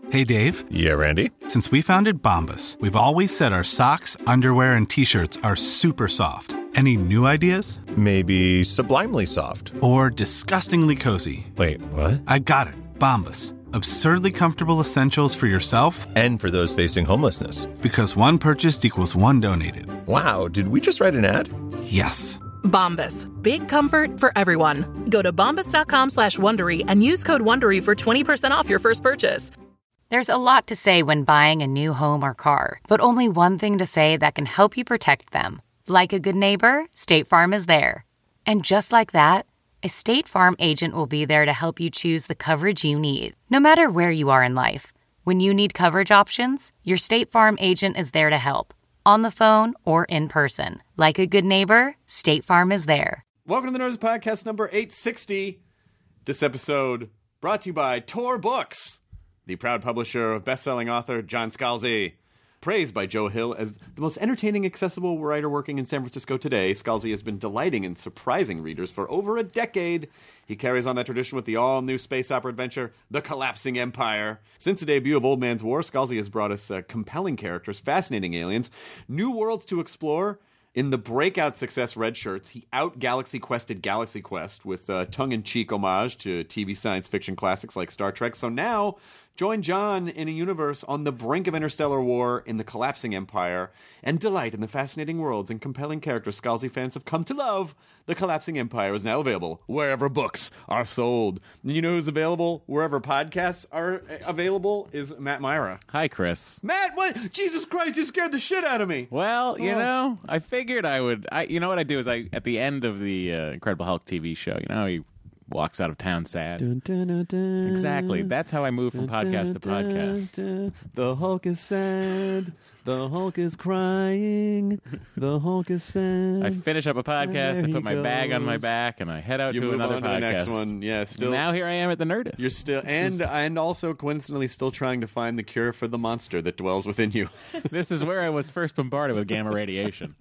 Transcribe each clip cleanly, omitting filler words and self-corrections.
Hey, Dave. Yeah, Randy? Since we founded Bombas, we've always said our socks, underwear, and T-shirts are super soft. Any new ideas? Maybe sublimely soft. Or disgustingly cozy. Wait, what? I got it. Bombas. Absurdly comfortable essentials for yourself and for those facing homelessness. Because one purchased equals one donated. Wow, did we just write an ad? Yes. Bombas. Big comfort for everyone. Go to bombas.com/Wondery and use code WONDERY for 20% off your first purchase. There's a lot to say when buying a new home or car, but only one thing to say that can help you protect them. Like a good neighbor, State Farm is there. And just like that, a State Farm agent will be there to help you choose the coverage you need, no matter where you are in life. When you need coverage options, your State Farm agent is there to help, on the phone or in person. Like a good neighbor, State Farm is there. Welcome to the Nerds Podcast number 860. This episode brought to you by Tor Books, the proud publisher of best-selling author John Scalzi. Praised by Joe Hill as the most entertaining, accessible writer working in San Francisco today, Scalzi has been delighting and surprising readers for over a decade. He carries on that tradition with the all-new space opera adventure, The Collapsing Empire. Since the debut of Old Man's War, Scalzi has brought us compelling characters, fascinating aliens, new worlds to explore. In the breakout success Red Shirts, he out-Galaxy Quested Galaxy Quest with tongue-in-cheek homage to TV science fiction classics like Star Trek. So now, join John in a universe on the brink of interstellar war in the collapsing empire, and delight in the fascinating worlds and compelling characters Scalzi fans have come to love. The Collapsing Empire is now available wherever books are sold. And you know who's available wherever podcasts are available is Matt Myra. Hi, Chris. Matt, what? Jesus Christ, you scared the shit out of me. Well, you know, I figured I would. You know what I do is at the end of the Incredible Hulk TV show, you know, he walks out of town sad. Dun, dun, dun, dun. Exactly. That's how I move from podcast to podcast. The Hulk is sad. The Hulk is crying. The Hulk is sad. I finish up a podcast, I put my bag on my back, and I head out to another on podcast. To the next one. Yeah, still. Now here I am at the Nerdist. You're still, and also coincidentally still trying to find the cure for the monster that dwells within you. This is where I was first bombarded with gamma radiation.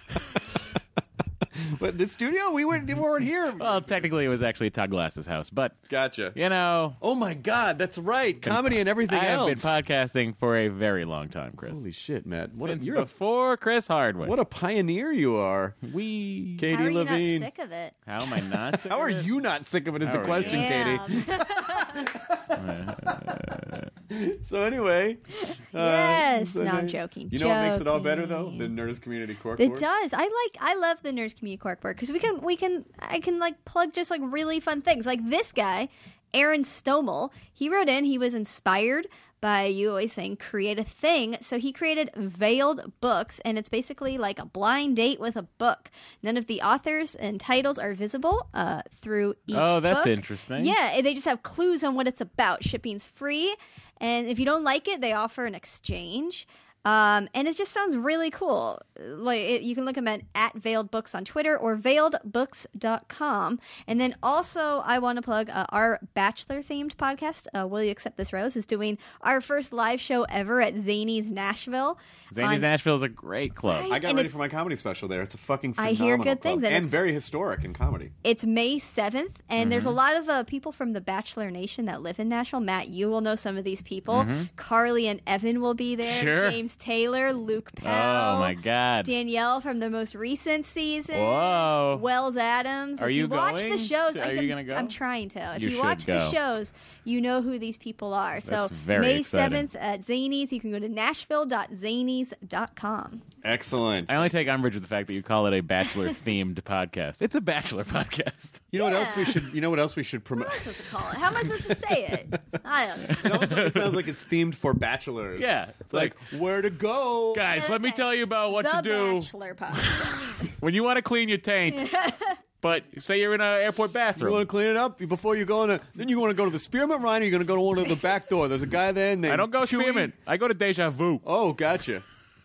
But the studio, we weren't here. Well, technically, it was actually Todd Glass's house, but gotcha. You know, oh my God, that's right, comedy and everything else. I've been podcasting for a very long time, Chris. Holy shit, Matt! Since before Chris Hardwick. What a pioneer you are. Katie How are you Levine. not sick of it? How am I not? How are you not sick of it? Is the question, Katie? So anyway, yes. No, I'm joking. You know what makes it all better though? The Nerds Community Corkboard. It does. I love the Nerds Community Corkboard because I can like plug just like really fun things. Like this guy, Aaron Stomel, he wrote in. He was inspired by you always saying create a thing. So he created Veiled Books, and it's basically like a blind date with a book. None of the authors and titles are visible through each book. Oh, that's interesting. Yeah, they just have clues on what it's about. Shipping's free, and if you don't like it, they offer an exchange. And it just sounds really cool. You can look them at Veiled Books on Twitter or veiledbooks.com. And then also, I want to plug our Bachelor-themed podcast, Will You Accept This Rose, is doing our first live show ever at Zany's Nashville. Zany's Nashville is a great club. Right? I got ready for my comedy special there. It's a fucking phenomenal I hear good club. things. And very historic in comedy. It's May 7th, and there's a lot of people from the Bachelor Nation that live in Nashville. Matt, you will know some of these people. Carly and Evan will be there. Sure. James Taylor, Luke Pell. Oh, my God. Danielle from the most recent season. Whoa. Wells Adams. Are if you watch going? the shows, Are you going to go? I'm trying to. If You you should watch go. the shows, you know who these people are. So That's very May exciting. 7th at Zany's. You can go to nashville.zanies.com. Excellent. I only take umbrage with the fact that you call it a Bachelor-themed podcast. It's a Bachelor podcast. You know what else we should? You know what else we should promote? What am I supposed to call it? How am I supposed to say it? I don't know. It sounds like it's themed for bachelors. Yeah. Like where to go, Guys, let me tell you about what the to do Bachelor podcast. when you want to clean your taint. But say you're in an airport You bathroom. want to clean it up before you go in. Then you want to go to the Spearmint Rhino. You're going to go to one of the back door. There's a guy there named I don't go Chewy. Spearmint. I go to Deja Vu. Oh, gotcha.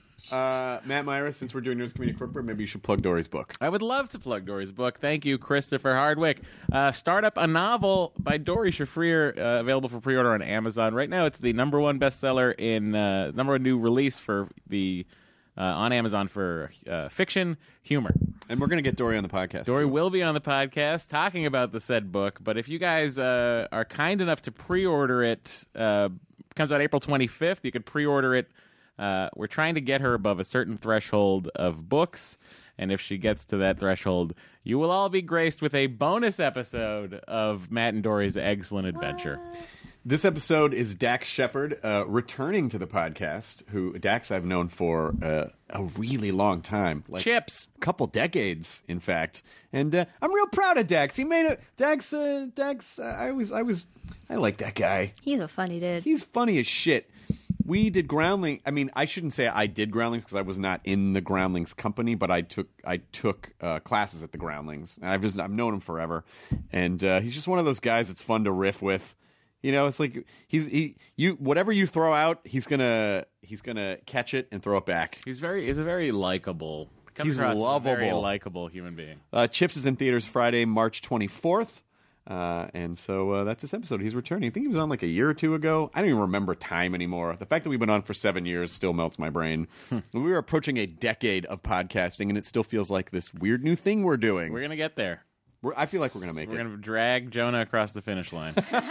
Matt Myra, since we're doing Nerds Community Corporate, maybe you should plug Dory's book. I would love to plug Dory's book. Thank you, Christopher Hardwick. Start Up a Novel by Dory Shafrir, available for pre-order on Amazon. Right now, it's the #1 bestseller in number one new release for the on Amazon for fiction humor. And we're going to get Dory on the podcast. Dory too. will be on the podcast talking about the said book. But if you guys are kind enough to pre-order it, comes out April 25th. You could pre-order it. We're trying to get her above a certain threshold of books. And if she gets to that threshold, you will all be graced with a bonus episode of Matt and Dory's Excellent Adventure. This episode is Dax Shepard returning to the podcast, who Dax I've known for a really long time. Like Chips. A couple decades, in fact. And I'm real proud of Dax. He made it. Dax, I like that guy. He's a funny dude. He's funny as shit. We did Groundling. I mean, I shouldn't say I did Groundlings because I was not in the Groundlings company, but I took classes at the Groundlings. And I've known him forever. And he's just one of those guys that's fun to riff with. You know, it's like whatever you throw out, he's gonna catch it and throw it back. He's a very likable. He's lovable, very likable human being. Chips is in theaters Friday, March 24th, and so that's this episode. He's returning. I think he was on like a year or two ago. I don't even remember time anymore. The fact that we've been on for 7 years still melts my brain. We were approaching a decade of podcasting, and it still feels like this weird new thing we're doing. We're gonna get there. I feel like we're going to make We're it. going to drag Jonah across the finish line.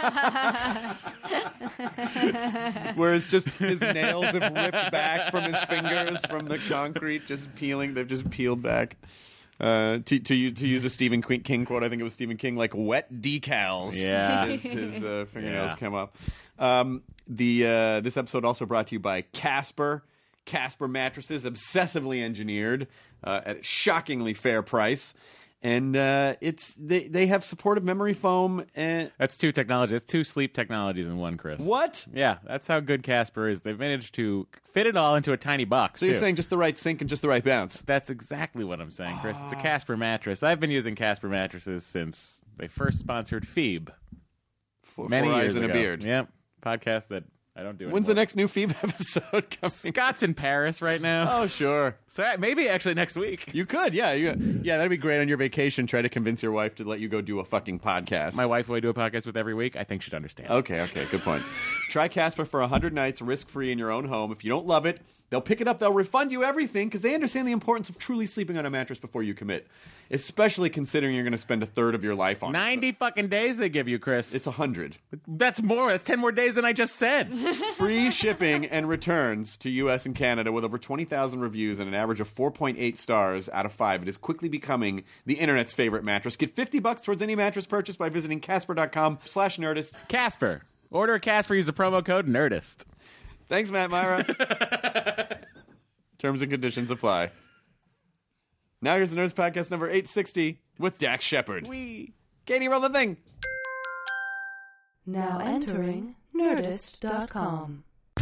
Whereas just his nails have ripped back from his fingers from the concrete, just peeling. They've just peeled back. To use a Stephen King quote, I think it was Stephen King, like wet decals. Yeah. His fingernails come up. This episode also brought to you by Casper. Casper mattresses, obsessively engineered at a shockingly fair price. And they have supportive memory foam. And That's two technologies. That's two sleep technologies in one, Chris. what? Yeah, that's how good Casper is. They've managed to fit it all into a tiny box, So you're too. saying just the right sink and just the right bounce? That's exactly what I'm saying, Chris. It's a Casper mattress. I've been using Casper mattresses since they first sponsored Phoebe. Many Four years eyes and ago. a beard. Yep. Podcast that I don't do When's the anymore. next new Phoebe episode coming? Scott's in Paris right now. Oh, sure. So maybe actually next week. You could, yeah. That'd be great on your vacation. Try to convince your wife to let you go do a fucking podcast. My wife, who I do a podcast with every week, I think she'd understand. Okay, good point. Try Casper for 100 nights, risk-free in your own home. If you don't love it, they'll pick it up. They'll refund you everything because they understand the importance of truly sleeping on a mattress before you commit, especially considering you're going to spend a third of your life on 90 fucking days they give you, Chris. It's 100. That's more. That's 10 more days than I just said. Free shipping and returns to U.S. and Canada with over 20,000 reviews and an average of 4.8 stars out of 5. It is quickly becoming the internet's favorite mattress. Get $50 towards any mattress purchase by visiting Casper.com/Nerdist. Casper. Order a Casper. Use the promo code NERDIST. Thanks, Matt Myra. Terms and conditions apply. Now here's the Nerds Podcast number 860 with Dax Shepard. Katie, roll the thing. Now entering Nerdist.com.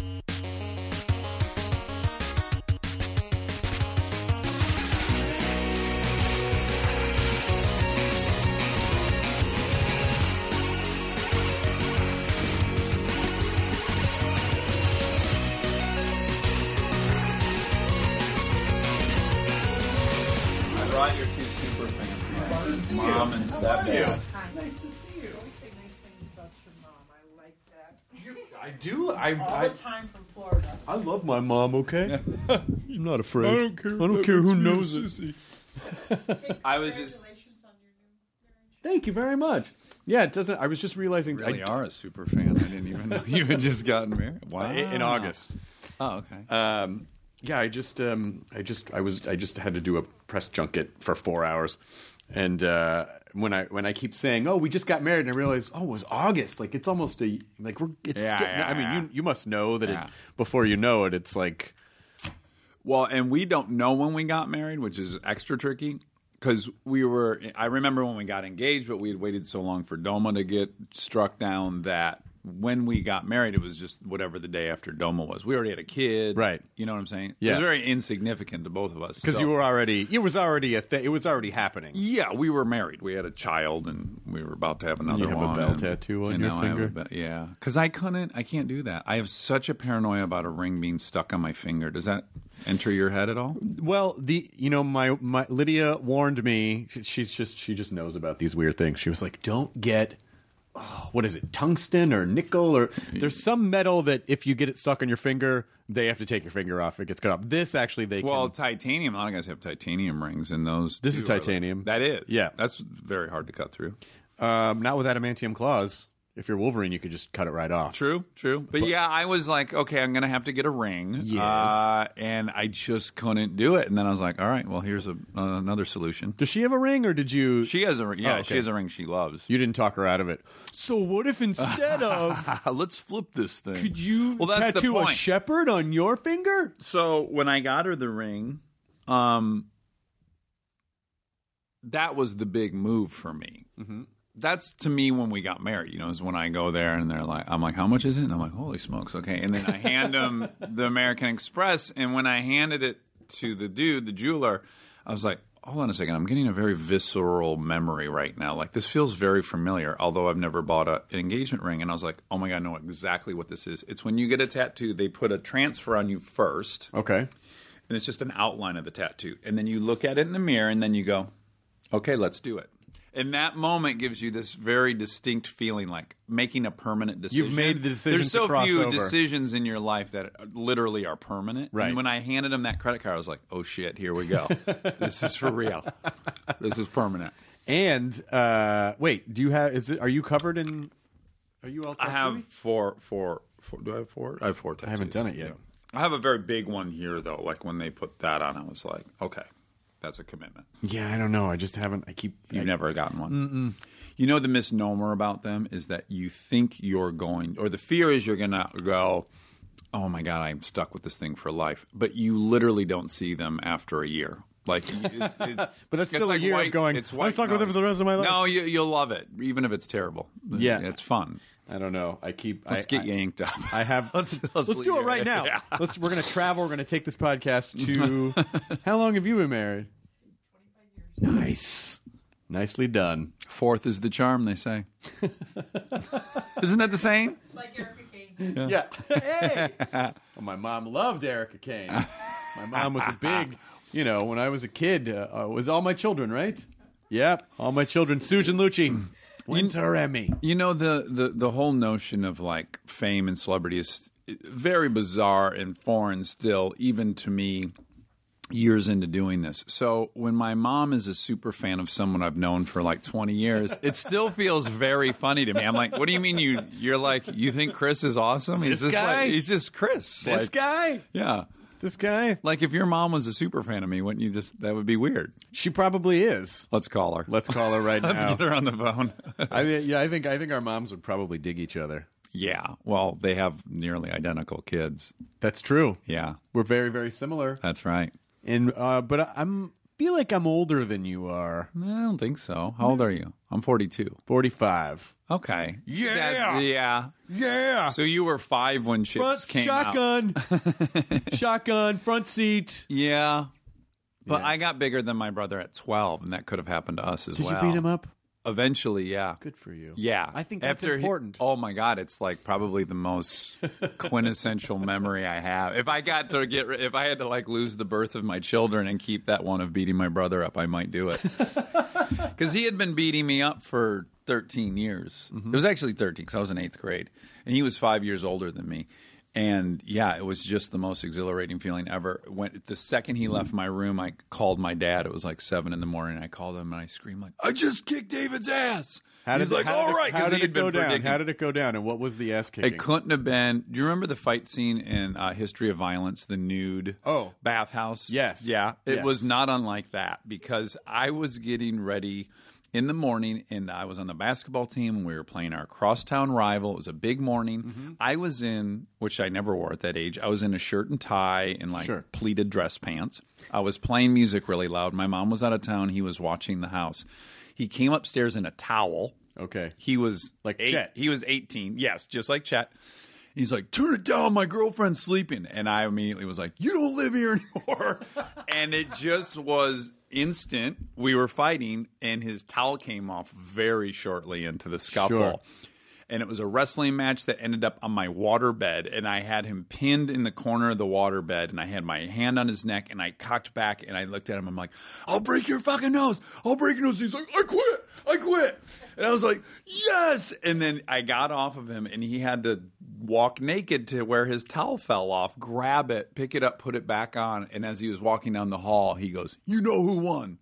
I brought your two super fans, mom and stepdad. Nice to see you. Always say nice things about your mom. I like that. I do. All the time from Florida. I love my mom, okay? I'm not afraid. I don't care who knows it. I was just Thank you very much. Yeah, it doesn't. I was just realizing. really are a super fan. I didn't even know you had just gotten married. Wow. In August. Oh, okay. Yeah, I just had to do a press junket for 4 hours, and when I keep saying, "Oh, we just got married," and I realize, "Oh, it was August." Like it's almost a like we're. It's I mean, you must know that it, before you know it, it's like. Well, and we don't know when we got married, which is extra tricky. Because I remember when we got engaged, but we had waited so long for Doma to get struck down that when we got married, it was just whatever the day after Doma was. We already had a kid. Right. You know what I'm saying? Yeah. It was very insignificant to both of us. Because it was already happening. Yeah, we were married. We had a child, and we were about to have another You have one. a bell tattoo on and your now finger? I have yeah. Because I can't do that. I have such a paranoia about a ring being stuck on my finger. Does that enter your head at all? Well, my Lydia warned me. She just knows about these weird things. She was like, "Don't get what is it, tungsten or nickel, or there's some metal that if you get it stuck on your finger, they have to take your finger off. It gets cut off. This actually Well, titanium. A lot of guys have titanium rings in those. This too, is titanium. That is. Yeah. That's very hard to cut through. Not with adamantium claws. If you're Wolverine, you could just cut it right off. True. But yeah, I was like, okay, I'm going to have to get a ring. Yes. And I just couldn't do it. And then I was like, all right, well, here's another solution. Does she have a ring, or did you? She has a ring. Yeah, Oh, okay. she has a ring she loves. You didn't talk her out of it. So what if instead of Let's flip this thing. could you Well, that's the tattoo a point. shepherd on your finger? So when I got her the ring, that was the big move for me. Mm-hmm. That's to me when we got married, is when I go there and I'm like, how much is it? And I'm like, holy smokes, okay. And then I hand them the American Express, and when I handed it to the dude, the jeweler, I was like, hold on a second, I'm getting a very visceral memory right now. Like, this feels very familiar, although I've never bought an engagement ring. And I was like, oh my God, I know exactly what this is. It's when you get a tattoo, they put a transfer on you first. Okay. And it's just an outline of the tattoo. And then you look at it in the mirror, and then you go, okay, let's do it. And that moment gives you this very distinct feeling, like making a permanent decision. You've made the decision There's so to cross few over. decisions in your life that literally are permanent. Right. And when I handed him that credit card, I was like, oh shit, here we go. This is for real. This is permanent. And wait, do you have? Are you covered in? Are you all tattooed? I have four. Do I have four? I have 4 tattoos. I haven't done it yet. Yeah. I have a very big one here, though. Like when they put that on, I was like, okay. That's a commitment. Yeah, I don't know. I just haven't. You've never gotten one. Mm-mm. The misnomer about them is that you think you're going, or the fear is you're going to go, oh my God, I'm stuck with this thing for life. But you literally don't see them after a year. Like, but that's still like a year white, of going. It's I'm white stuck with it for the rest of my life. No, you'll love it, even if it's terrible. Yeah, it's fun. I don't know. Let's get you inked up. I have. let's do it right now. Yeah. We're going to travel. We're going to take this podcast to. How long have you been married? 25 years. Nice. Nicely done. Fourth is the charm, they say. Isn't that the saying? Like Erica Kane. Yeah. Hey. Well, my mom loved Erica Kane. My mom was a big, when I was a kid, it was All My Children, right? Yeah, All My Children. Susan Lucci. Wins her Emmy. The whole notion of like fame and celebrity is very bizarre and foreign still, even to me, years into doing this. So when my mom is a super fan of someone I've known for like 20 years, it still feels very funny to me. I'm like, what do you mean you're like, you think Chris is awesome? He's This guy? Like, he's just Chris. This guy? Yeah. This guy? Like if your mom was a super fan of me, wouldn't you that would be weird. She probably is. Let's call her. Let's call her right now. Let's get her on the phone. I think our moms would probably dig each other. Yeah. Well, they have nearly identical kids. That's true. Yeah. We're very, very similar. That's right. And but feel like I'm older than you are. I don't think so. How old are you? I'm 42. 45. Okay. Yeah. Yeah. Yeah. So you were 5 when Chips came shotgun. out. Shotgun, front seat. Yeah. But Yeah. I got bigger than my brother at 12, and that could have happened to us as Did well. you beat him up? Eventually, yeah. Good for you. Yeah. I think that's After important. Oh my God, it's like probably the most quintessential memory I have. If I had to like lose the birth of my children and keep that one of beating my brother up, I might do it. Because he had been beating me up for 13 years. Mm-hmm. It was actually 13 because I was in 8th grade. And he was 5 years older than me. And yeah, it was just the most exhilarating feeling ever. The second he left my room, I called my dad. It was like 7 a.m. I called him and I screamed like, "I just kicked David's ass!" He's like, "All right." How did he'd it go been down? predicting- How did it go down? And what was the ass kicking? It couldn't have been. Do you remember the fight scene in History of Violence, the nude bathhouse? Yes. Yeah. It Yes. was not unlike that because I was getting ready in the morning and I was on the basketball team and we were playing our crosstown rival. It was a big morning. Mm-hmm. I was in, which I never wore at that age, I was in a shirt and tie and like pleated dress pants. I was playing music really loud. My mom was out of town. He was watching the house. He came upstairs in a towel. Okay. He was like Chet. He was 18. Yes, just like Chet. He's like, "Turn it down, my girlfriend's sleeping." And I immediately was like, "You don't live here anymore." And it just was instant. We were fighting, and his towel came off very shortly into the scuffle. Sure. and it was a wrestling match that ended up on my waterbed, and I had him pinned in the corner of the waterbed, and I had my hand on his neck, and I cocked back, and I looked at him. I'm like, "I'll break your fucking nose. I'll break your nose." He's like, "I quit." And I was like, "Yes!" And then I got off of him, and he had to walk naked to where his towel fell off, grab it, pick it up, put it back on, and as he was walking down the hall, he goes, "You know who won?"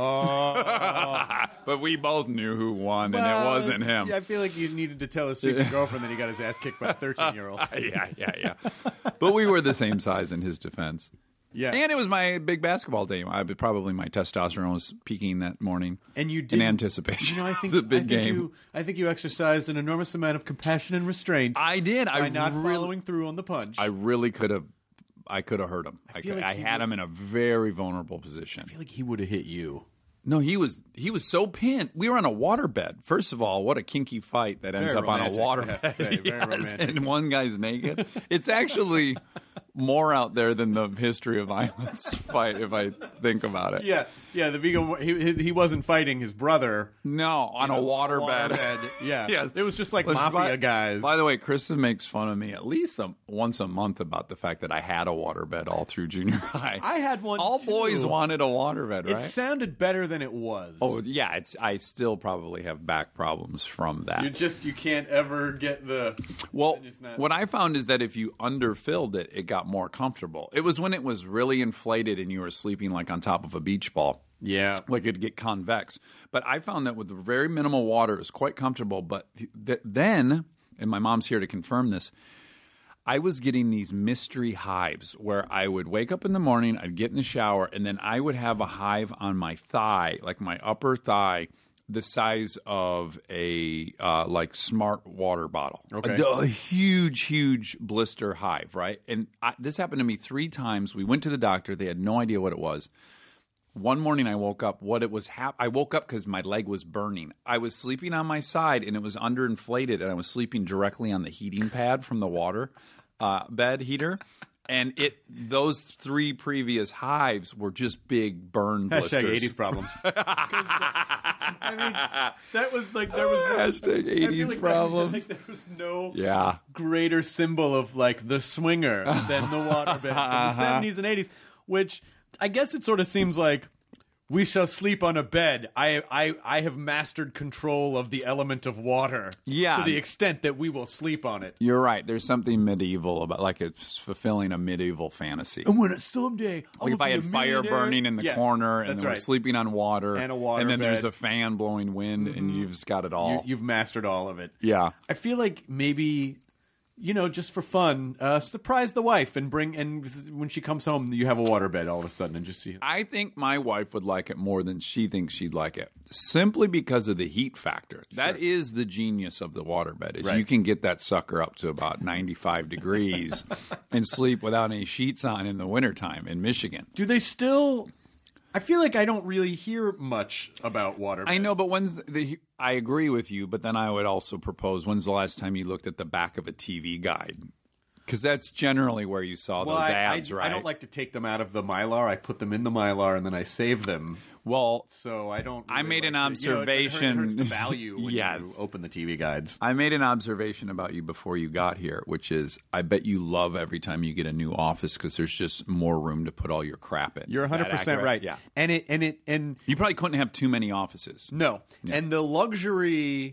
But we both knew who won, and it wasn't him. I feel like you needed to tell his secret girlfriend that he got his ass kicked by a 13-year-old. Yeah. But we were the same size in his defense. Yeah. And it was my big basketball day. Probably my testosterone was peaking that morning. And you in anticipation. I think the big game. I think you exercised an enormous amount of compassion and restraint. I did. By not following through on the punch. I really could have. I could have hurt him. I had him in a very vulnerable position. I feel like he would have hit you. No, he was so pinned. We were on a waterbed. First of all, what a kinky fight that ends Very up romantic, on a I have to waterbed. say. Very romantic. And one guy's naked. It's actually more out there than the history of violence fight, if I think about it. Yeah. The Vigo, he wasn't fighting his brother. No, on a waterbed. Yeah. Yes. It was just like mafia guys. By the way, Kristen makes fun of me at least once a month about the fact that I had a waterbed all through junior high. I had one All too. boys wanted a waterbed, right? It sounded better than it was. Oh, yeah. I still probably have back problems from that. You can't ever get the... Well, what I found is that if you underfilled it, it got more comfortable. It was when it was really inflated and you were sleeping like on top of a beach ball. Yeah. Like it'd get convex. But I found that with very minimal water, it was quite comfortable. But then, and my mom's here to confirm this, I was getting these mystery hives where I would wake up in the morning, I'd get in the shower, and then I would have a hive on my thigh, like my upper thigh, the size of a like smart water bottle. Okay. A huge blister hive, right? And this happened to me 3 times. We went to the doctor. They had no idea what it was. One morning I woke up. I woke up because my leg was burning. I was sleeping on my side and it was underinflated, and I was sleeping directly on the heating pad from the water bed heater. And those 3 previous hives were just big burn blisters. Hashtag 80s problems. I mean, that was like there was hashtag 80s problems. Like there was no greater symbol of like the swinger than the waterbed from the 70s and 80s, which I guess it sort of seems like we shall sleep on a bed. I have mastered control of the element of water. Yeah. To the extent that we will sleep on it. You're right. There's something medieval about, like it's fulfilling a medieval fantasy. And when someday, like if I had fire burning in the corner and then we're sleeping on water and a water and then bed. There's a fan blowing wind and you've just got it all. You've mastered all of it. Yeah. I feel like maybe, just for fun, surprise the wife and when she comes home, you have a waterbed all of a sudden and just see. I think my wife would like it more than she thinks she'd like it, simply because of the heat factor. That is the genius of the waterbed, is you can get that sucker up to about 95 degrees and sleep without any sheets on in the wintertime in Michigan. Do they still... I feel like I don't really hear much about waterbeds. I know, but I agree with you, but then I would also propose, when's the last time you looked at the back of a TV guide? Because that's generally where you saw those ads, right? I don't like to take them out of the Mylar. I put them in the Mylar and then I save them. Well, so I don't. Really I made like an observation. It hurts the value when yes. you open the TV guides. I made an observation about you before you got here, which is I bet you love every time you get a new office because there's just more room to put all your crap in. You're 100% right. Yeah, and you probably couldn't have too many offices. No, and the luxury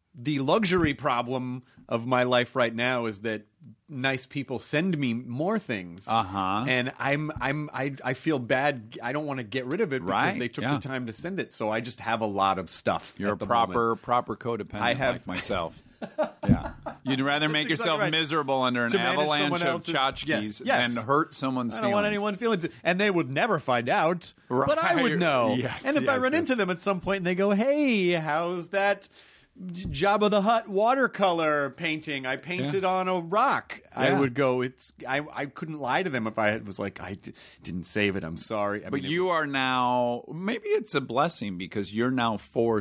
problem of my life right now is that nice people send me more things, and I feel bad. I don't want to get rid of it because they took the time to send it. So I just have a lot of stuff. You're a proper codependent. I have like myself. Yeah, you'd rather make yourself miserable under an avalanche of tchotchkes than hurt someone's feelings. I don't want anyone's feelings, and they would never find out, but I would know. And if I run into them at some point and they go, "Hey, how's that Jabba the Hutt watercolor painting I painted on a rock?" I would go, I couldn't lie to them if I was like, I didn't save it, I'm sorry. But you are now, maybe it's a blessing because you're now forced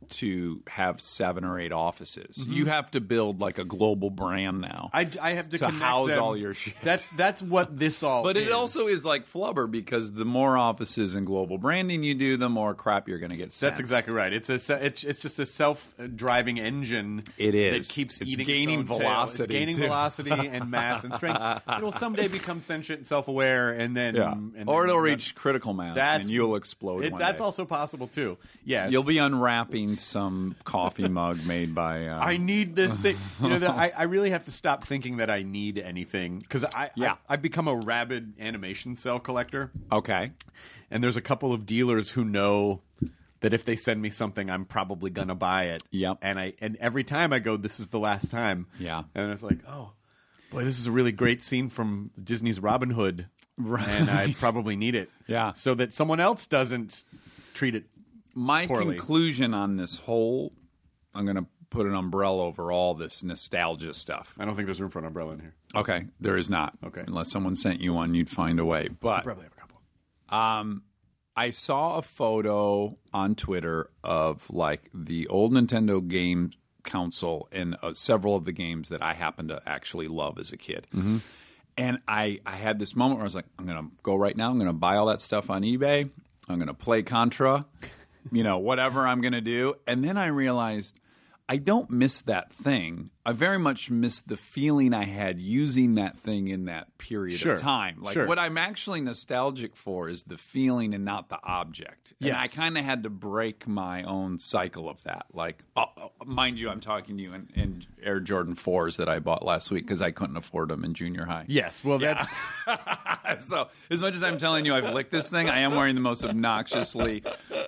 to have 7 or 8 offices. You have to build like a global brand now. I have to connect house them. all your shit. That's what this all But is. it also is like flubber because the more offices and global branding you do, the more crap you're going to get sent. That's exactly right. It's just a self-driving engine. It is. That keeps It's eating gaining its own velocity, tail. It's gaining too. velocity and mass and strength. It will someday become sentient and self-aware, and then or it'll reach critical mass That's- and you'll explode one That's day. also possible too. Yeah, You'll be unwrapping some coffee mug made by... I need this thing. I really have to stop thinking that I need anything because I've become a rabid animation cell collector. Okay. And there's a couple of dealers who know that if they send me something, I'm probably gonna buy it. Yep. And every time I go, this is the last time. Yeah. And it's like, oh, boy, this is a really great scene from Disney's Robin Hood. Right. And I probably need it. Yeah. So that someone else doesn't treat it My poorly. conclusion on this whole... I'm going to put an umbrella over all this nostalgia stuff. I don't think there's room for an umbrella in here. Okay, there is not. Okay. Unless someone sent you one, you'd find a way. But I probably have a couple. I saw a photo on Twitter of like the old Nintendo game console and several of the games that I happen to actually love as a kid. Mm-hmm. And I had this moment where I was like, I'm going to go right now. I'm going to buy all that stuff on eBay. I'm going to play Contra, whatever I'm going to do. And then I realized I don't miss that thing. I very much miss the feeling I had using that thing in that period Sure. of time. Like Sure. what I'm actually nostalgic for is the feeling and not the object. And I Yes. kind of had to break my own cycle of that. Like, mind you, I'm talking to you in Air Jordan 4s that I bought last week because I couldn't afford them in junior high. Yes, well, that's So as much as I'm telling you I've licked this thing, I am wearing the most obnoxiously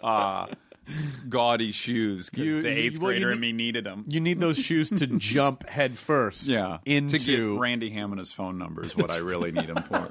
gaudy shoes because the eighth grader in me needed them. you need those shoes to jump head first. Yeah, into to get Randy Hammond's phone number is what I really need him for.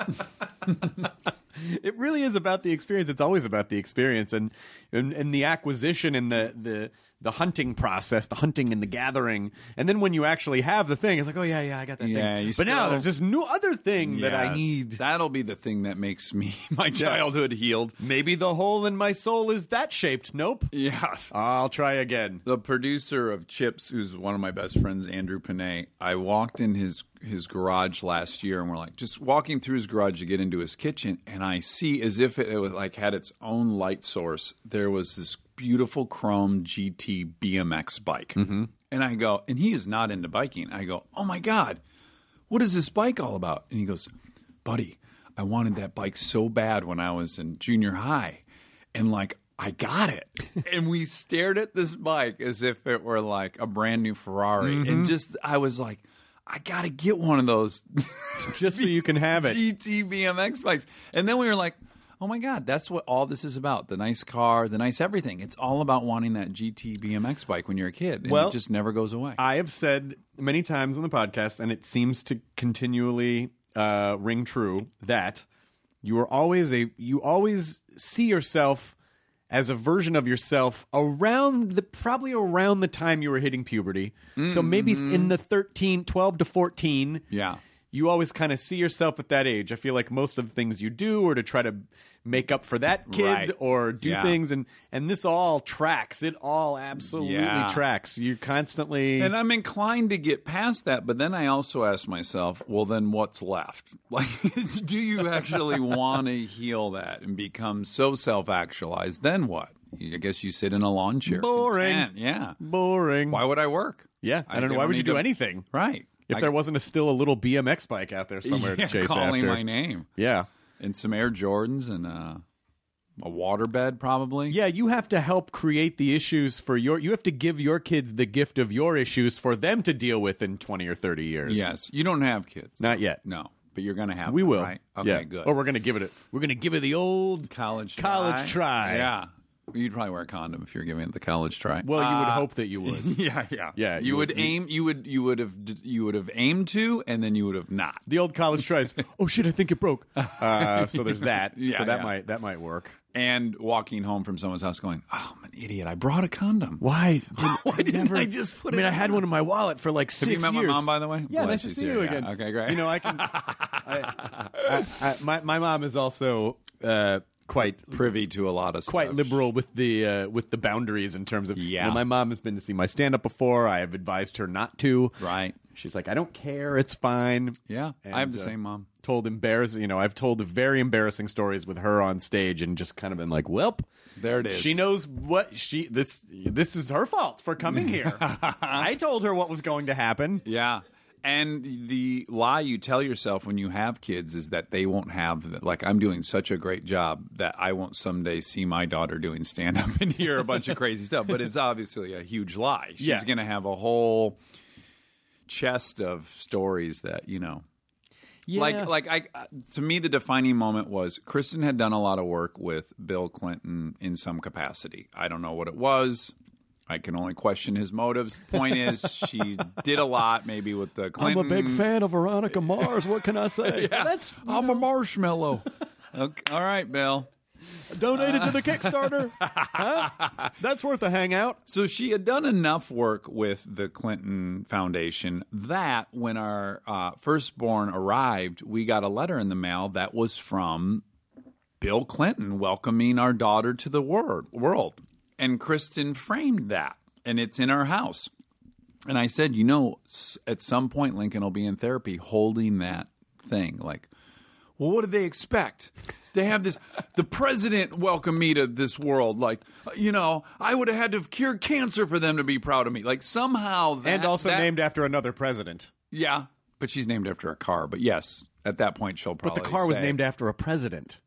It really is about the experience. It's always about the experience and the acquisition and the hunting process, the hunting and the gathering. And then when you actually have the thing, it's like, oh yeah, I got that thing. But now there's this new other thing that I Yes, need. That'll be the thing that makes me my childhood healed. Maybe the hole in my soul is that shaped. Nope. Yes. I'll try again. The producer of Chips, who's one of my best friends, Andrew Panay, I walked in his garage last year, and we're like just walking through his garage to get into his kitchen, and I see as if it was like had its own light source. There was this beautiful chrome GT BMX bike, and I go, and he is not into biking. I go, oh my god, what is this bike all about? And he goes, buddy, I wanted that bike so bad when I was in junior high, and like. I got it. And we stared at this bike as if it were like a brand new Ferrari. And just, I was like, I got to get one of those Just so you can have it. GT BMX bikes. And then we were like, oh my God, that's what all this is about. The nice car, the nice everything. It's all about wanting that GT BMX bike when you're a kid. And it just never goes away. I have said many times on the podcast, and it seems to continually ring true, that you always see yourself as a version of yourself probably around the time you were hitting puberty. So maybe in the 12 to 14, Yeah. you always kind of see yourself at that age. I feel like most of the things you do are to try to make up for that kid Right. or do Yeah. things. And this all tracks. It all absolutely Yeah. tracks. You constantly... And I'm inclined to get past that, but then I also ask myself, well, then what's left? Like, do you actually want to heal that and become so self-actualized? Then what? I guess you sit in a lawn chair. Boring. content. Yeah. Boring. Why would I work? Yeah. I don't know. Why would you do anything? Right. If there wasn't still a little BMX bike out there somewhere to chase calling after. my name. Yeah. And some Air Jordans and a waterbed, probably. Yeah, you have to help create the issues for you have to give your kids the gift of your issues for them to deal with in 20 or 30 years. Yes. You don't have kids. Not yet. No. But you're going to have We them, will. right? Okay, Yeah. good. Or we're going to give it the old college try. Yeah. You'd probably wear a condom if you're giving it the college try. Well, you would hope that you would. Yeah. Yeah, You would aim. You would have aimed to, and then you would have not. The old college tries. Oh shit, I think it broke. So there's that. Yeah, so yeah. that might work. And walking home from someone's house, going, "Oh, I'm an idiot! I brought a condom. Why? Why didn't I just put it? I had one in my wallet for like 6 Have years. you met my mom, by the way? Yeah, Glad nice to she's see here. you Yeah. again. Okay, great. You know, I can. My mom is also quite privy to a lot of stuff. quite liberal with the boundaries in terms of. Yeah. My mom has been to see my stand up before. I have advised her not to. Right. She's like, I don't care. It's fine. Yeah, And, I have the same mom. Told embarrassing. I've told very embarrassing stories with her on stage, and just kind of been like, "Welp, there it is." She knows what this is her fault for coming here. I told her what was going to happen. Yeah. And the lie you tell yourself when you have kids is that they won't have, like, I'm doing such a great job that I won't someday see my daughter doing stand-up and hear a bunch of crazy stuff. But it's obviously a huge lie. She's going to have a whole chest of stories that, Yeah. To me, the defining moment was Kristen had done a lot of work with Bill Clinton in some capacity. I don't know what it was. I can only question his motives. Point is, she did a lot, maybe with the Clinton. I'm a big fan of Veronica Mars. What can I say? Yeah, I'm a marshmallow. Okay. All right, Bill. Donated to the Kickstarter. Huh? That's worth a hangout. So she had done enough work with the Clinton Foundation that when our firstborn arrived, we got a letter in the mail that was from Bill Clinton welcoming our daughter to the world. And Kristen framed that, and it's in our house. And I said, at some point, Lincoln will be in therapy holding that thing. Like, well, what do they expect? They have this, the president welcomed me to this world. Like, I would have had to have cured cancer for them to be proud of me. Like, somehow that. And also named after another president. Yeah, but she's named after a car. But yes, at that point, she'll probably But the car was say, named after a president.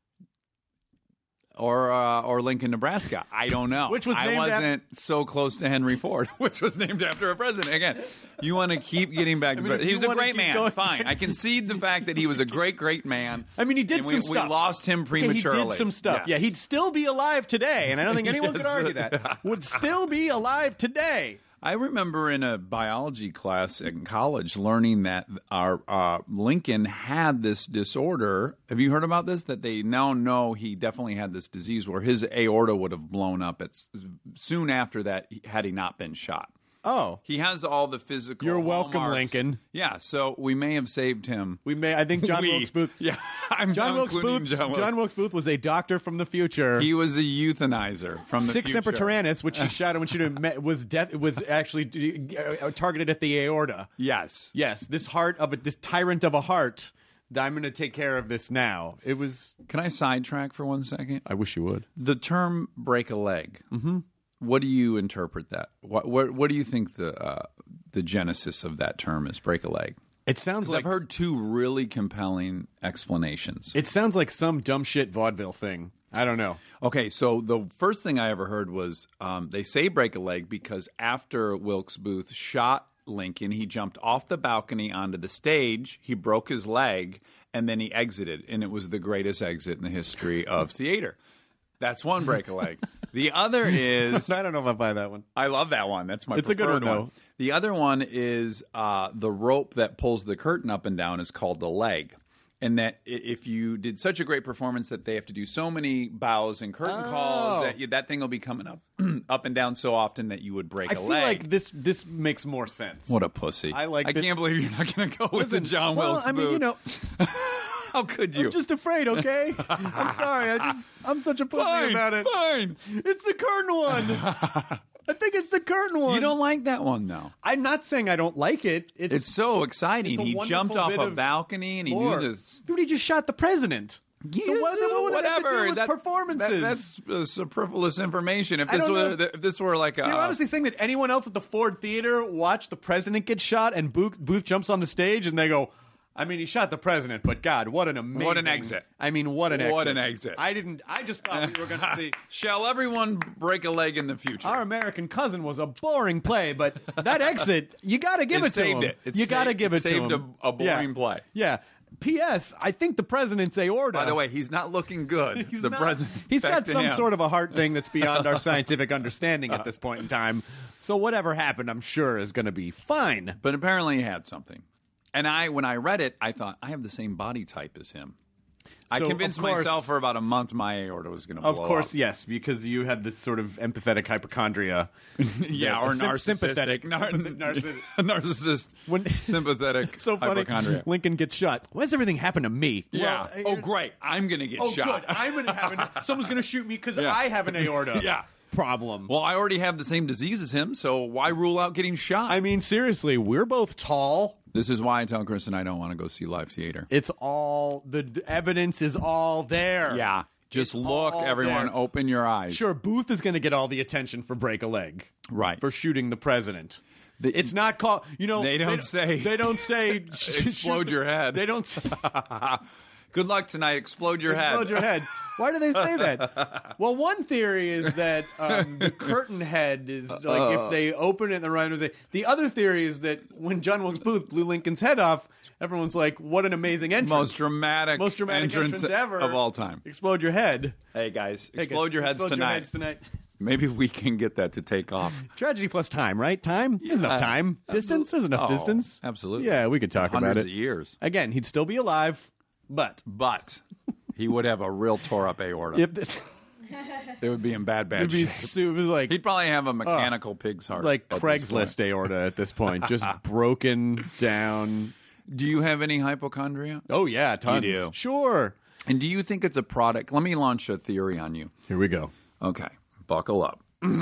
Or Lincoln, Nebraska. I don't know. Which was I named wasn't so close to Henry Ford, which was named after a president. Again, you want to keep getting back to he was a great man. Going. Fine. I concede the fact that he was a great, great man. I mean, he did and some stuff. We lost him prematurely. He did some stuff. Yes. Yeah, he'd still be alive today, and I don't think anyone could Yes. argue that. Would still be alive today. I remember in a biology class in college learning that our Lincoln had this disorder. Have you heard about this? That they now know he definitely had this disease where his aorta would have blown up soon after that had he not been shot. Oh. He has all the physical You're welcome, hallmarks. Lincoln. Yeah, so we may have saved him. We may. I think John Wilkes Booth. Yeah, John Wilkes Booth. John Wilkes Booth was a doctor from the future. He was a euthanizer from the Six future. Semper Tyrannis, which he shot when she was actually targeted at the aorta. Yes. Yes, this tyrant of a heart. I'm going to take care of this now. It was. Can I sidetrack for 1 second? I wish you would. The term "break a leg." Mm-hmm. What do you interpret that? What do you think the genesis of that term is? Break a leg. It sounds like I've heard two really compelling explanations. It sounds like some dumb shit vaudeville thing. I don't know. Okay, so the first thing I ever heard was they say break a leg because after Wilkes Booth shot Lincoln, he jumped off the balcony onto the stage, he broke his leg, and then he exited. And it was the greatest exit in the history of theater. That's one break a leg. The other is... I don't know if I buy that one. I love that one. That's my It's a good preferred one, though. The other one is the rope that pulls the curtain up and down is called the leg. And that if you did such a great performance that they have to do so many bows and curtain calls that thing will be coming up up and down so often that you would break a leg. I feel like this makes more sense. What a pussy. I can't believe you're not going to go with the John Wilkes Booth. I mean, How could you? I'm just afraid, okay? I'm sorry. I'm such a pussy about it. Fine. It's the curtain one. I think it's the curtain one. You don't like that one, though. I'm not saying I don't like it. It's so exciting. He jumped off a balcony and he knew this. Dude, he just shot the president. Yes, so what would that have to do with that, performances? That's superfluous information. If this were like a... You're honestly saying that anyone else at the Ford Theater watched the president get shot and Booth jumps on the stage and they go... I mean, he shot the president, but God, what an amazing... What an exit. I mean, what an exit. What an exit. I just thought we were going to see... Shall everyone break a leg in the future? Our American Cousin was a boring play, but that exit, you got to give it to him. You got to give it to him. Saved a boring play. Yeah. P.S. I think the president's aorta... By the way, he's not looking good. President. He's got some sort of a heart thing that's beyond our scientific understanding at this point in time. So whatever happened, I'm sure, is going to be fine. But apparently he had something. And when I read it, I thought, I have the same body type as him. I So, convinced of course- myself for about a month my aorta was going to blow Of course, up. yes, because you had this sort of empathetic hypochondria. Yeah, or sympathetic. narcissist, When- sympathetic It's so funny. hypochondria. Lincoln gets shot. Why does everything happen to me? Yeah. Well, Oh, great. I'm going to get Oh, shot. good. I'm going to have someone's going to shoot me because Yeah. I have an aorta Yeah. problem. Well, I already have the same disease as him, so why rule out getting shot? I mean, seriously, we're both tall. This is why I tell Chris and I don't want to go see live theater. It's all the evidence is all there. Yeah. Just It's look, all everyone, there. open your eyes. Sure, Booth is going to get all the attention for break a leg. Right. For shooting the president. It's not called, They don't say. They don't say Explode your head. They don't say Good luck tonight. Explode your head. explode your head. Why do they say that? Well, one theory is that the curtain head is like if they open it in the right way. The other theory is that when John Wilkes Booth blew Lincoln's head off, everyone's like, "What an amazing entrance! Most dramatic entrance ever of all time." Explode your head. Hey, guys. Hey, Explode your heads explode tonight. Your heads tonight. Maybe we can get that to take off. Tragedy plus time, right? Time? There's enough time. Distance? There's enough distance. Absolutely. Yeah, we could talk about Hundreds it. of years. Again, he'd still be alive, but But he would have a real tore up aorta. if this, It would be in bad it'd be shape. it was like He'd probably have a mechanical pig's heart. like at this Craigslist point. aorta at this point, just broken down. Do you have any hypochondria? Oh yeah, tons. You do? Sure. And do you think it's a product? Let me launch a theory on you. Here we go. Okay, buckle up.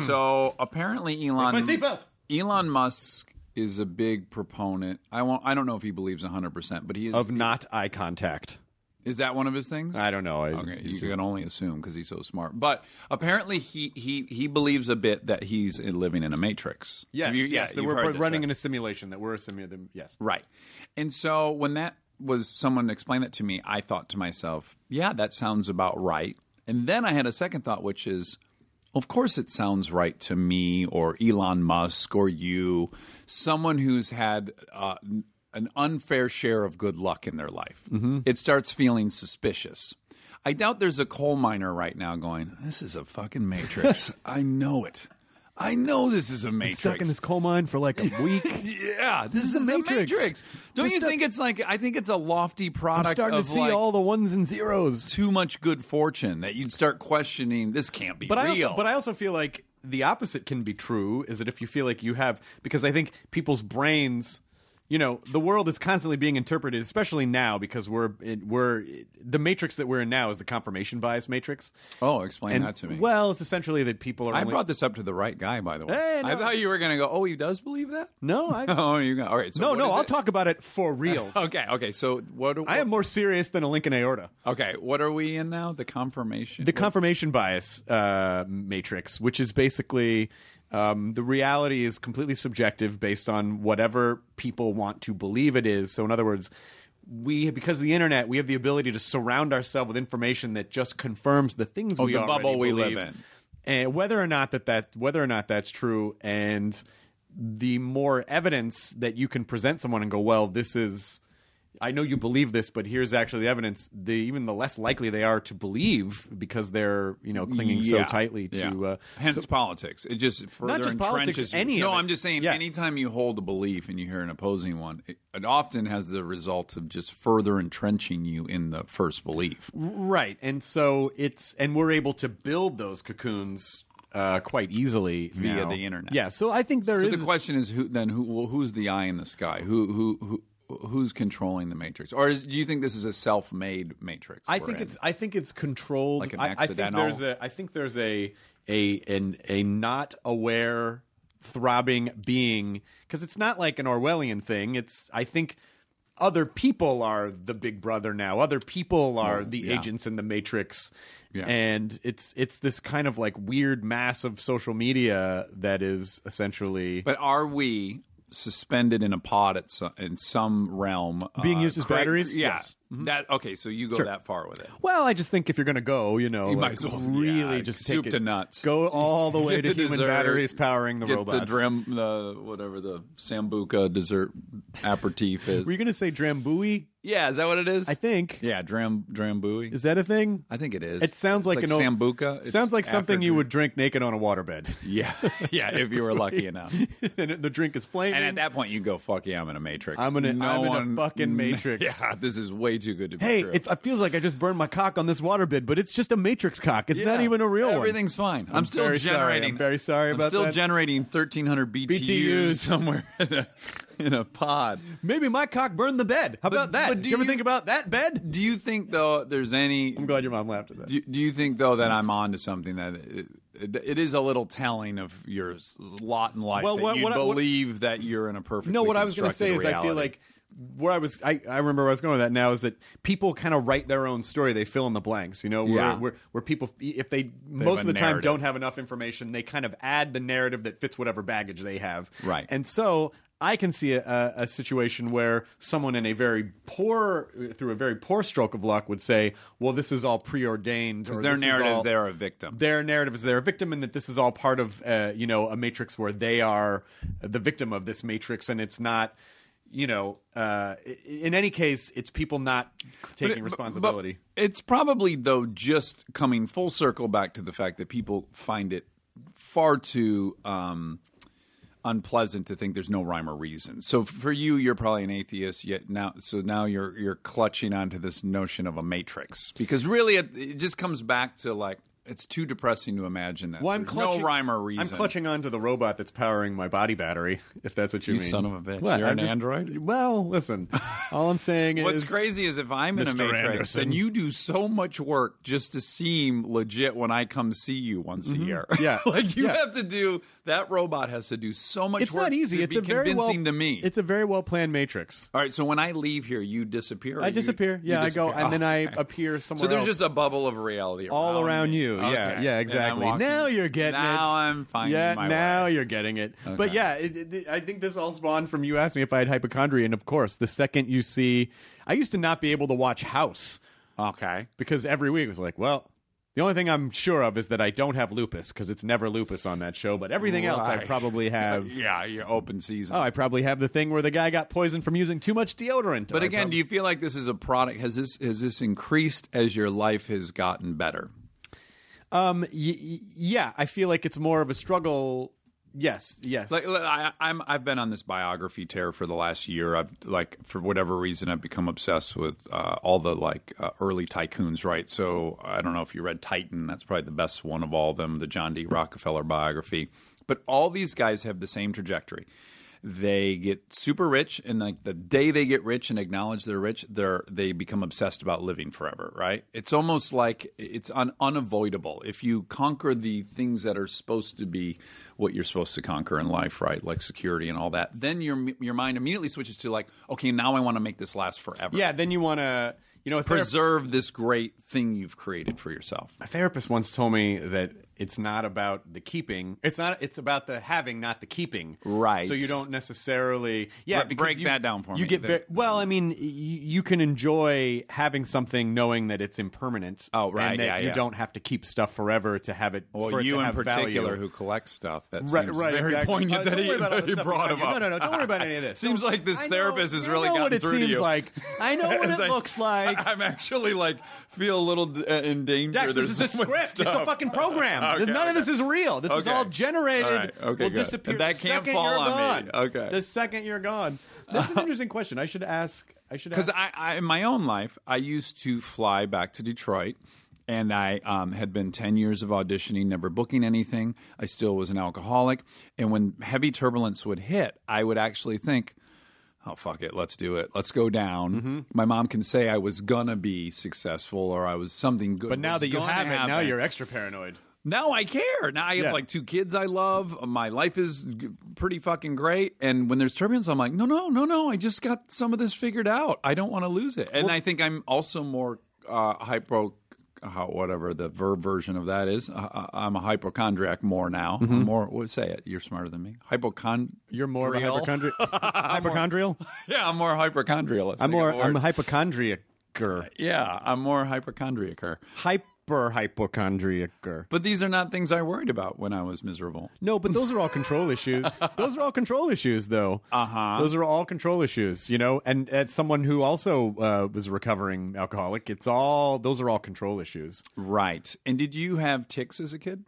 So apparently My seatbelt. Elon Musk is a big proponent. I don't know if he believes 100%, but he is. Of not eye contact. Is that one of his things? I don't know. Okay, you can only assume because he's so smart. But apparently, he believes a bit that he's living in a matrix. Yes, yes. That you've we're heard this, running right? in a simulation. That we're a simulation. Yes. Right. And so when someone explained that to me, I thought to myself, yeah, that sounds about right. And then I had a second thought, which is, of course it sounds right to me or Elon Musk or you, someone who's had an unfair share of good luck in their life. Mm-hmm. It starts feeling suspicious. I doubt there's a coal miner right now going, this is a fucking matrix. I know it. I know this is a matrix. Stuck in this coal mine for like a week. Yeah, this is a matrix. Don't you think it's like, I think it's a lofty product I'm starting of to see like all the ones and zeros. too much good fortune that you'd start questioning, this can't be But real. I also feel like the opposite can be true, is that if you feel like you have, because I think people's brains, you know, the world is constantly being interpreted, especially now, because we're the matrix that we're in now is the confirmation bias matrix. Oh, explain And, that to me. Well, it's essentially that people are I only... brought this up to the right guy, by the way. Hey, no. I thought you were going to go, oh, he does believe that? No, I... Oh, you got all right. So no, what no, is I'll it? talk about it for reals. Okay. So what? I am more serious than a Lincoln aorta. Okay, what are we in now? The confirmation. The confirmation bias matrix, which is basically the reality is completely subjective based on whatever people want to believe it is. So in other words, because of the internet, we have the ability to surround ourselves with information that just confirms the things we the already bubble we believe. live in. And whether or not that's true, and the more evidence that you can present someone and go, well, this is, I know you believe this, but here's actually the evidence. Even the less likely they are to believe because they're clinging so tightly to. Hence politics. It just further not just politics, entrenches. any no, of it. I'm just saying. Yeah. Anytime you hold a belief and you hear an opposing one, it often has the result of just further entrenching you in the first belief. Right, and so we're able to build those cocoons quite easily via now. the internet. Yeah, so I think So the question is, who's the eye in the sky? Who's controlling the matrix, or do you think this is a self-made matrix? I think it's controlled. Like an accidental. I think there's a not aware throbbing being, because it's not like an Orwellian thing. I think other people are the big brother now. Other people are the agents in the matrix. Yeah. And it's this kind of like weird mass of social media that is essentially. But are we suspended in a pod in some realm being used as batteries? Yeah. Yes. That okay, so you go that far with it. Well, I just think if you're going to go, you might as well really just soup take to nuts. Go all the way to Get the human dessert, batteries powering the get robots. The whatever the Sambuca dessert aperitif is. Were you going to say Drambuie? Yeah, is that what it is? I think. Yeah, Drambuie. Is that a thing? I think it is. It sounds like it's an old Sambuca. It's sounds like something you after- would drink naked on a waterbed. Yeah, yeah, if you were lucky enough. And the drink is flaming. And at that point, you go, "Fuck yeah, I'm in a Matrix. I'm in a fucking Matrix." Yeah, this is way too good to be Hey, true. it feels like I just burned my cock on this waterbed, but it's just a Matrix cock. It's not Yeah, even a real one. Everything's fine. I'm still very sorry. generating. I'm very sorry about still that. generating 1,300 BTUs, BTUs. somewhere in a pod. Maybe my cock burned the bed. How about that? but Did do you ever you- think about that bed? Do you think though there's any? I'm glad your mom laughed at that. Do you think though that I'm on to something that it is a little telling of your lot in life Well, that what- you what- believe that you're in a perfect. No, what I was going to say is I feel like where I remember where I was going with that now is that people kind of write their own story. They fill in the blanks, Yeah. where people, if they most have of a the time narrative. don't have enough information, they kind of add the narrative that fits whatever baggage they have. Right. And so I can see a situation where someone in through a very poor stroke of luck would say, well, this is all preordained. because or their this is narrative all- is they're a victim. Their narrative is they're a victim, and that this is all part of a matrix where they are the victim of this matrix, and it's not. In any case, it's people not taking responsibility. But it's probably, though, just coming full circle back to the fact that people find it far too unpleasant to think there's no rhyme or reason. So for you, you're probably an atheist. Yet now you're clutching onto this notion of a matrix because really it just comes back to like. It's too depressing to imagine that. Well, There's no rhyme or reason. I'm clutching onto the robot that's powering my body battery, if that's what you mean. son of a bitch. What? You're I'm an android? Well, listen. All I'm saying is... What's crazy is if I'm in a Mr. matrix Anderson. and you do so much work just to seem legit when I come see you once a year. Yeah. Like you Yeah. have to do that robot has to do so much It's work not easy. to It's be a very convincing to me. It's a very well-planned matrix. All right, so when I leave here, you disappear. or I disappear. you Yeah, I go, disappear? and then Oh, I okay. appear somewhere So there's else. just a bubble of reality all around me. you. Okay. Yeah, And yeah, I'm exactly. walking- Now you're getting it. Now I'm finding yeah, my now way. you're getting it. Okay. But yeah, I think this all spawned from you asked me if I had hypochondria, and of course, the second you see, I used to not be able to watch House Okay. because every week it was like, well, the only thing I'm sure of is that I don't have lupus because it's never lupus on that show, but everything else I Right. probably have. Yeah, you're open season. Oh, I probably have the thing where the guy got poisoned from using too much deodorant. But again, do you feel like this is a product? Has this increased as your life has gotten better? Yeah, I feel like it's more of a struggle. Yes. Like I've been on this biography tear for the last year. I've for whatever reason I've become obsessed with all the early tycoons. Right. So I don't know if you read Titan. That's probably the best one of all of them. The John D. Rockefeller biography. But all these guys have the same trajectory. They get super rich, and the day they get rich and acknowledge they're rich, they become obsessed about living forever, right? It's almost like it's unavoidable. If you conquer the things that are supposed to be what you're supposed to conquer in life, right, like security and all that, then your mind immediately switches to okay, now I want to make this last forever. Yeah, then you want to, preserve this great thing you've created for yourself. A therapist once told me that it's not about the keeping. It's about the having, not the keeping. Right. So you don't necessarily. Yeah. because Break that down for me. You get I mean, you can enjoy having something knowing that it's impermanent. Oh, right. And that Yeah, you yeah. don't have to keep stuff forever to have it. Well, for it you to in have particular value. who collects stuff, that Right, seems right, very exactly. poignant that Don't worry about all the he stuff we brought got him here. up. No, don't worry about any of this. Seems like this therapist has really I know gotten what it through to seems you. like. I know what It's it looks like. I'm actually feel a little in danger. Dex, There's this is a so much script. It's a stuff. fucking program. Okay, None of this is real. This is Okay. all generated. All right. Okay, will good. disappear That the can't second fall you're on me. gone. Okay. The second you're gone. That's an interesting question. I should ask. Because I in my own life, I used to fly back to Detroit, and I had been 10 years of auditioning, never booking anything. I still was an alcoholic. And when heavy turbulence would hit, I would actually think, oh, fuck it, let's do it. Let's go down. Mm-hmm. My mom can say I was going to be successful or I was something good. But now was that you gonna have it, now happen. you're extra paranoid. Now I care. Now I have 2 kids I love. My life is pretty fucking great. And when there's turbulence, I'm like, no. I just got some of this figured out. I don't want to lose it. And I think I'm also more whatever the verb version of that is. I'm a hypochondriac more now. Mm-hmm. I'm more, say it. You're smarter than me. You're more of a hypochondriac. Hypochondrial? Yeah, I'm more hypochondrial. I'm a hypochondriac. Yeah, I'm more hypochondriac. super hypochondriac. But these are not things I worried about when I was miserable. No, but those are all control issues. Those are all control issues, though. Those are all control issues, you know. And as someone who also was a recovering alcoholic, those are all control issues. Right. And did you have tics as a kid?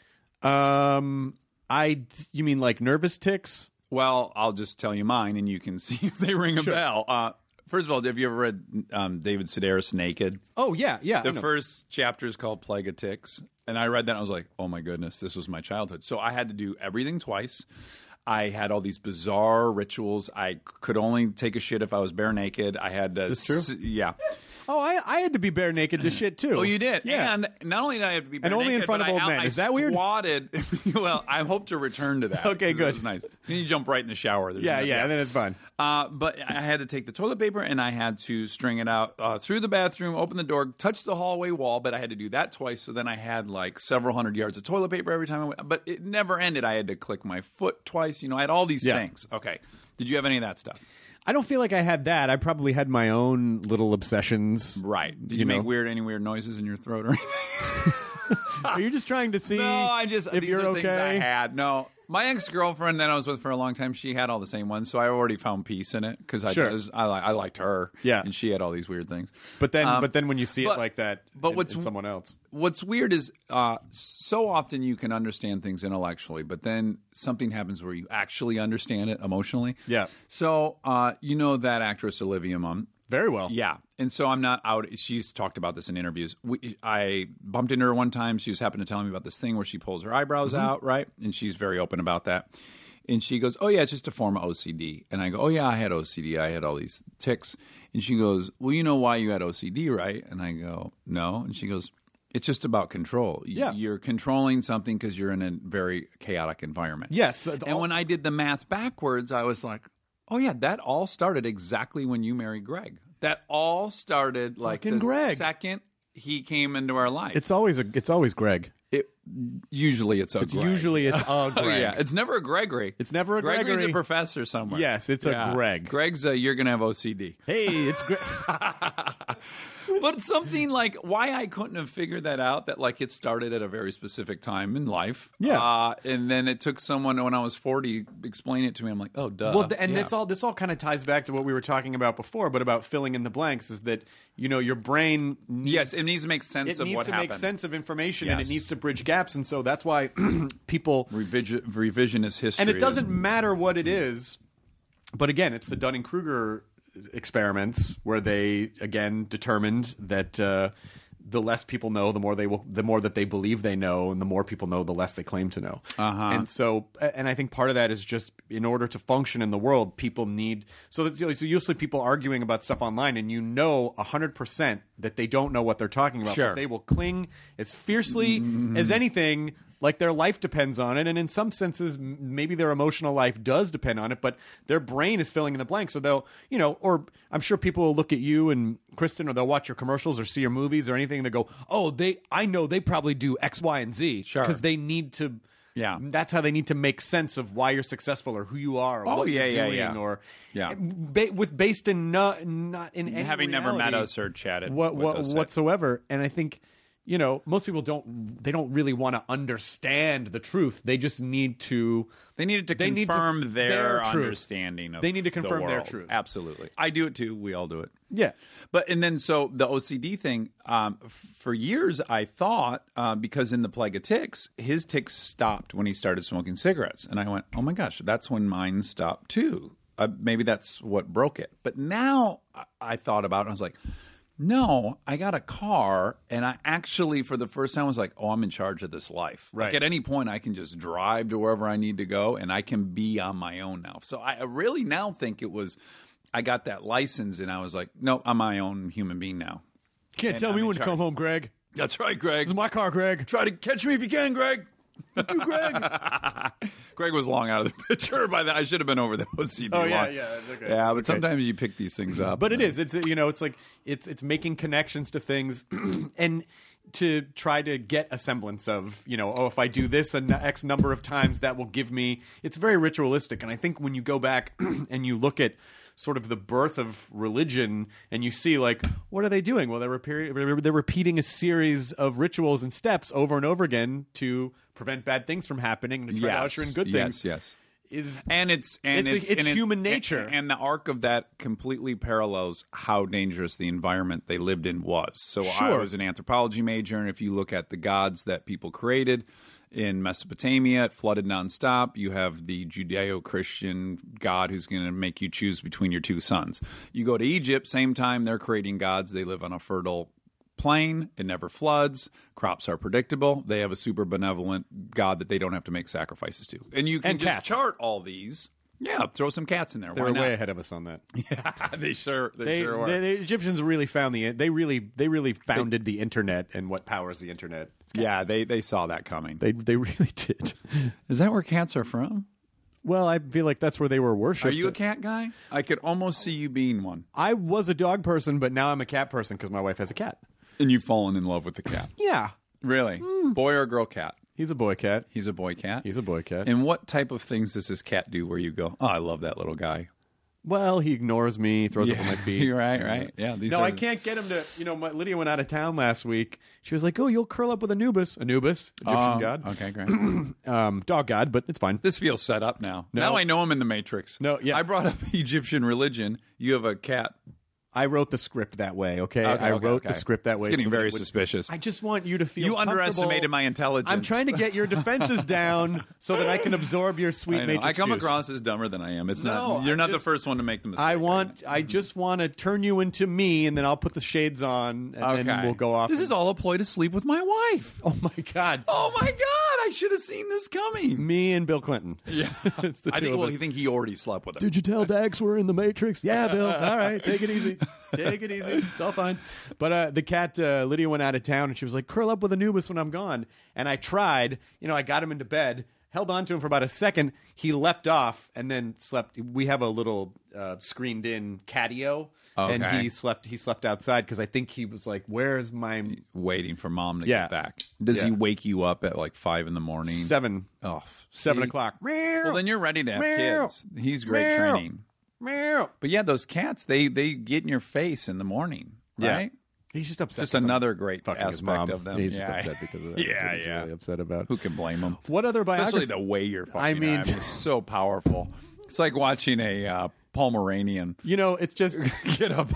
You mean like nervous tics? Well, I'll just tell you mine, and you can see if they ring a bell. First of all, have you ever read David Sedaris Naked? Oh, yeah. The first chapter is called Plague of Ticks, and I read that and I was like, oh my goodness, this was my childhood. So I had to do everything twice. I had all these bizarre rituals. I could only take a shit if I was bare naked. I had to... Is this true? Yeah. Oh, I had to be bare naked to shit, too. Oh, you did? Yeah. And not only did I have to be bare and only naked, in front of old men. Is that weird? Squatted. Well, I hope to return to that. Okay, good. It was nice. Then you jump right in the shower. Yeah, and then it's fun. But I had to take the toilet paper and I had to string it out through the bathroom, open the door, touch the hallway wall, but I had to do that twice. So then I had like several hundred yards of toilet paper every time I went. But it never ended. I had to click my foot twice. You know, I had all these things. Okay. Did you have any of that stuff? I don't feel like I had that. I probably had my own little obsessions. Right. Did you make any weird noises in your throat or anything? Are you just trying to see if these you're are okay? Things I had. No. My ex-girlfriend that I was with for a long time, she had all the same ones, so I already found peace in it because I liked her. Yeah. And she had all these weird things. But then when you see it like that in someone else. What's weird is so often you can understand things intellectually, but then something happens where you actually understand it emotionally. Yeah. So you know that actress Olivia Munn? Very well. Yeah. And so I'm not out. She's talked about this in interviews. I bumped into her one time. She was happening to tell me about this thing where she pulls her eyebrows out, right? And she's very open about that. And she goes, oh, yeah, it's just a form of OCD. And I go, oh, yeah, I had OCD. I had all these tics. And she goes, well, you know why you had OCD, right? And I go, no. And she goes, it's just about control. Yeah. You're controlling something because you're in a very chaotic environment. Yes. And when I did the math backwards, I was like, oh, yeah, that all started exactly when you married Greg. That all started like the second he came into our life. It's always Greg. Usually it's a Greg. Usually it's a Greg. Yeah, it's never a Gregory. It's never a Gregory. Gregory's a professor somewhere. Yes, it's a Greg. Greg's you're going to have OCD. Hey, it's Greg. But something like why I couldn't have figured that out, that like it started at a very specific time in life. Yeah. And then it took someone when I was 40 explain it to me. I'm like, oh, duh. Well, and this all kind of ties back to what we were talking about before, but about filling in the blanks is that, you know, your brain needs... Yes, it needs to make sense of what happened. It needs to make sense of information, and it needs to bridge gaps, and so that's why people... Revisionist history. And it doesn't matter what it is, but again, it's the Dunning-Kruger experiments where they again determined that the less people know, the more that they believe they know, and the more people know, the less they claim to know. And so, and I think part of that is just in order to function in the world, people need. So you'll see people arguing about stuff online, and 100% that they don't know what they're talking about. Sure. But they will cling as fiercely as anything. Like their life depends on it, and in some senses, maybe their emotional life does depend on it, but their brain is filling in the blanks. So they'll, or I'm sure people will look at you and Kristen, or they'll watch your commercials or see your movies or anything, and they go, oh, I know they probably do X, Y, and Z. Sure. Because they need to, that's how they need to make sense of why you're successful or who you are or what you're doing. Or based in not in any having never met us or chatted with us whatsoever. And I think... most people don't really want to understand the truth. They just need to... They needed to confirm their understanding of They need to confirm the their world. truth. Absolutely. I do it too. We all do it. Yeah. And then so the OCD thing, for years I thought, because in the Plague of Ticks, his tics stopped when he started smoking cigarettes. And I went, oh my gosh, that's when mine stopped too. Maybe that's what broke it. But now I thought about it and I was like... No, I got a car, and I actually, for the first time, was like, oh, I'm in charge of this life. Right. Like, at any point, I can just drive to wherever I need to go, and I can be on my own now. So I really now think it was, I got that license, and I was like, no, I'm my own human being now. Can't tell me when to come home, Greg. That's right, Greg. This is my car, Greg. Try to catch me if you can, Greg. Thank you, Greg. Greg was long out of the picture by that. I should have been over the OCD. Oh yeah, that's okay. Yeah, that's but sometimes you pick these things up. But it is. It's it's like it's making connections to things, and to try to get a semblance of if I do this X number of times, that will give me. It's very ritualistic, and I think when you go back and you look at sort of the birth of religion, and you see like, what are they doing? Well, they're repeating a series of rituals and steps over and over again to prevent bad things from happening and to try to usher in good things. Yes. It's And human nature. and the arc of that completely parallels how dangerous the environment they lived in was. So I Sure. was an anthropology major, and if you look at the gods that people created in Mesopotamia, it flooded nonstop. You have the Judeo-Christian god who's going to make you choose between your two sons. You go to Egypt, same time they're creating gods. They live on a fertile plain. It never floods. Crops are predictable. They have a super benevolent god that they don't have to make sacrifices to. And you can And just cats. chart all these. Yeah, throw some cats in there. They Why were not? way ahead of us on that. Yeah, they sure were. The Egyptians really found they really founded the internet and what powers the internet. It's cats. Yeah, they saw that coming. They really did. Is that where cats are from? Well, I feel like that's where they were worshipped. Are you a cat guy? I could almost see you being one. I was a dog person, but now I'm a cat person because my wife has a cat. And you've fallen in love with the cat. Yeah. Really? Boy or girl cat? He's a boy cat. He's a boy cat? He's a boy cat. And what type of things does this cat do where you go, oh, I love that little guy? Well, he ignores me, throws up on my feet. right. Yeah. No, I can't get him to. Lydia went out of town last week. She was like, "Oh, you'll curl up with Anubis, Egyptian god, Okay, great. dog god, but it's fine." This feels set up now. No. Now I know him in the Matrix. No, yeah. I brought up Egyptian religion. You have a cat. I wrote the script that way. Okay, I wrote the script that way. It's getting so that very it would- suspicious. I just want you to feel. You comfortable. underestimated my intelligence. I'm trying to get your defenses down so that I can absorb your sweet I know. matrix I come juice. across as dumber than I am. It's No, not. You're I not the just- first one to make the mistake. I just want to turn you into me, and then I'll put the shades on, and then we'll go off. This is all a ploy to sleep with my wife. Oh my god! Oh my god! I should have seen this coming. Me and Bill Clinton. Yeah, it's the I two think. of Well, us. you think he already slept with her? Did you tell Dax we're in the Matrix? Yeah, Bill. All right, take it easy. Take it easy. It's all fine. But the cat, Lydia went out of town, and she was like, curl up with Anubis when I'm gone. And I tried. I got him into bed, held on to him for about a second. He leapt off and then slept. We have a little screened-in catio, and Okay. he slept outside because I think he was like, where's my... Waiting for mom to Yeah. get back. Does he Yeah. wake you up at like 5 a.m? 7 Oh, 7 see? o'clock. Well, then you're ready to have Meow. kids. He's great Meow. training. Meow. But yeah, those cats, they get in your face in the morning, Yeah. right? He's just upset. Just 'cause I'm another great fucking his aspect mom. of them. He's Yeah. just upset because of that. Yeah, That's what he's yeah. really upset about. Who can blame them? What other biography? Especially the way you're fucking. I mean- is so powerful. It's like watching a Pomeranian It's just get up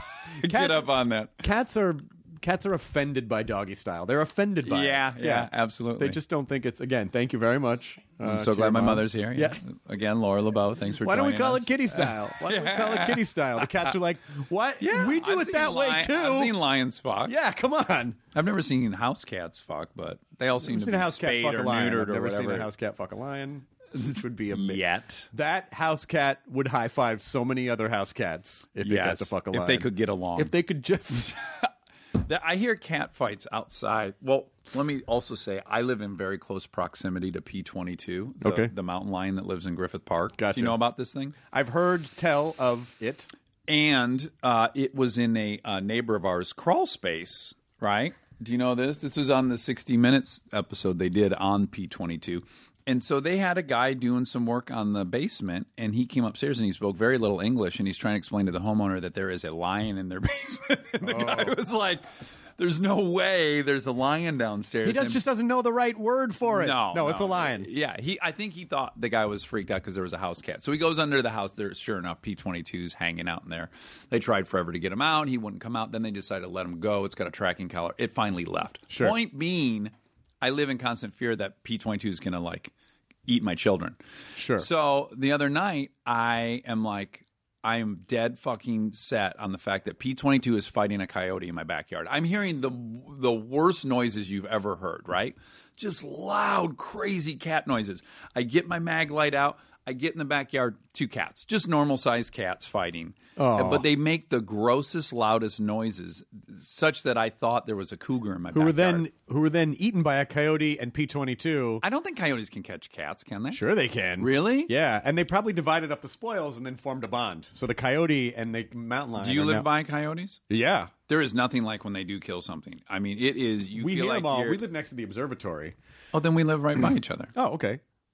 on that. cats are offended by doggy style. They're offended by Yeah, it. yeah, absolutely. They just don't think it's. Again, thank you very much. I'm so to glad your my mom. mother's here. Yeah. Again, Laura LeBeau, thanks for Why don't joining we call us. it kitty style? Why don't we call it kitty style? The cats are like, what? Yeah, we do I've it seen that way too. I've seen lions fuck. Yeah, come on. I've never seen house cats fuck, but they all seem I've to seen be a house cat spayed fuck or a lion. neutered I've or never whatever. seen a house cat fuck a lion. This would be a Yet. That house cat would high five so many other house cats if it got to fuck a lion. if they could get along. If they could just. I hear cat fights outside. Well, let me also say I live in very close proximity to P22, Okay. the mountain lion that lives in Griffith Park. Gotcha. Do you know about this thing? I've heard tell of it. And it was in a neighbor of ours' crawl space, right? Do you know this? This was on the 60 Minutes episode they did on P22. And so they had a guy doing some work on the basement, and he came upstairs and he spoke very little English, and he's trying to explain to the homeowner that there is a lion in their basement. And the guy was like, there's no way there's a lion downstairs. He just doesn't know the right word for it. No, it's a lion. Yeah, I think he thought the guy was freaked out because there was a house cat. So he goes under the house. There, sure enough, P22's hanging out in there. They tried forever to get him out. He wouldn't come out. Then they decided to let him go. It's got a tracking collar. It finally left. Sure. Point being, I live in constant fear that P22 is going to eat my children. Sure. So the other night, I am dead fucking set on the fact that P22 is fighting a coyote in my backyard. I'm hearing the worst noises you've ever heard, right? Just loud, crazy cat noises. I get my mag light out. I get in the backyard, 2 cats, just normal-sized cats fighting. Oh. But they make the grossest, loudest noises, such that I thought there was a cougar in my backyard. Who were then eaten by a coyote and P22. I don't think coyotes can catch cats, can they? Sure they can. Really? Yeah, and they probably divided up the spoils and then formed a bond. So the coyote and the mountain lion. Do you are live now- by coyotes? Yeah. There is nothing like when they do kill something. I mean, it is. You We feel hear like them all. you're- We live next to the observatory. Oh, then we live right by each other. Oh, okay.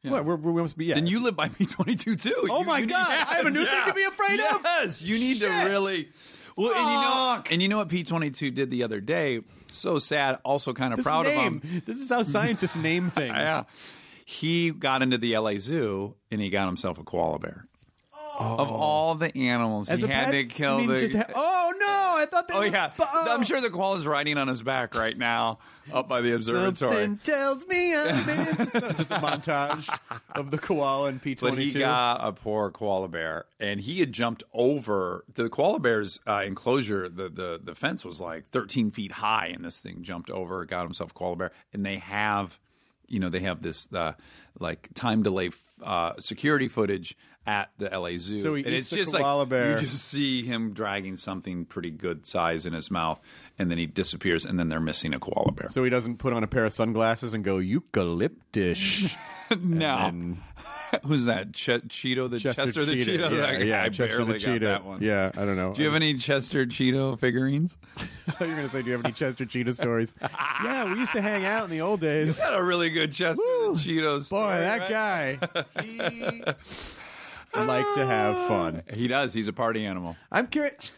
What? We must be. Yeah. Then you live by P-22 too. Oh my God! I have a new thing to be afraid of. Yes, you need to really. Well, and you know what P-22 did the other day? So sad. Also, kind of proud of him. This is how scientists name things. Yeah, he got into the LA Zoo and he got himself a koala bear. Of all the animals, As he a had pet? to kill You mean the. just oh no! I thought. I'm sure the koala's riding on his back right now up by the observatory. Something tells me I'm in. Just a montage of the koala and P-22. But he got a poor koala bear, and he had jumped over the koala bear's enclosure. The fence was like 13 feet high, and this thing jumped over, got himself a koala bear. And they have, this like time delay security footage at the LA Zoo. So he and eats it's just the koala like bear. you just see him dragging something pretty good size in his mouth, and then he disappears, and then they're missing a koala bear. So he doesn't put on a pair of sunglasses and go eucalyptus. No. Who's that? Cheeto the Chester the Cheeto? That guy. I Chester barely the got Cheetah. that one. Yeah, I don't know. Do you have any Chester Cheeto figurines? I thought you were going to say, do you have any Chester Cheetah stories? Yeah, we used to hang out in the old days. He's got a really good Chester Cheeto story. Boy, that right? guy. He liked to have fun. He does. He's a party animal. I'm curious.